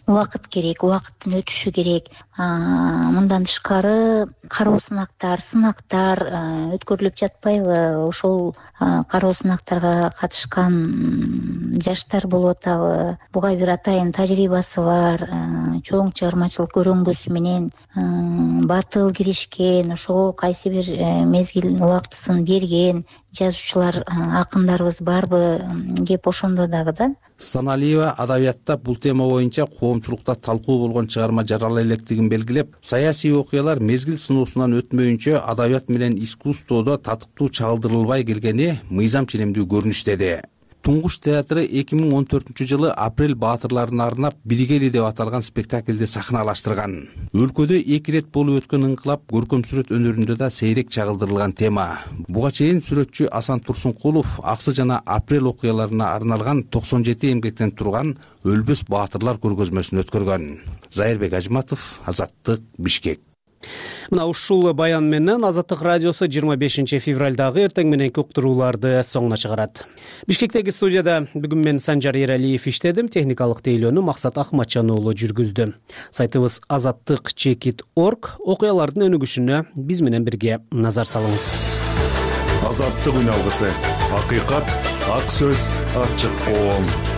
убакыт керек, убакыттын өтүшү керек. Мындан тышкары кароо сынактар өткөрүлүп жатпайбы? Ошол кароо сынактарга катышкан жаштар болуп атабы? Буга бир атайын тажрыйбасы бар, чоң чыгармачылык көрөңгүсү менен батыл киришкен, ошого кайсы бир мезгил убактысын берген жазуучулар, акындарыбыз барбы? Кеп ошондо дагы да. Саналиева адабиятта бул тема боюнча коомчулукта талкуу болгон чыгарма жарала электигин белгилеп, саясий окуялар мезгил сыноосунан өтмөйүнчө адабият менен искусстводо татыктуу чагылдырылбай келгени мыйзам ченемдүү көрүнүш деди. Туңгуш театры 2014-жылы Апрель баатырларына арнап «Биригели» деп аталган спектакльди сахналаштырган. Өлкөдө 2 рет болуп өткөн ыңкылап көркөм сүрөт өнөрүндө да сейрек чагылдырылган тема. Буга чейин сүрөтчү Асан Турсункулов Аксы жана Апрель окуяларына арналган 97 эмгектен турган «Өлбөс баатырлар» көргөзмөсүн өткөргөн. Зайырбек Ажматов, Азаттык, Бишкек. Мына ушул баян менен Азаттык радиосу 25 февралдагы эртең мененки уктурууларды соңуна чыгарат. Бишкектеги студияда бүгүн мен Санжар Эралиев иштедим, техникалык тейлөөнү Максат Ахматжан уулу жүргүздү. Сайтыбыз azattik.org, окуялардын өнүгүшүнө биз менен бирге назар салыңыз. Азаттык үн алгысы, акыйкат, ак сөз, ачык коом.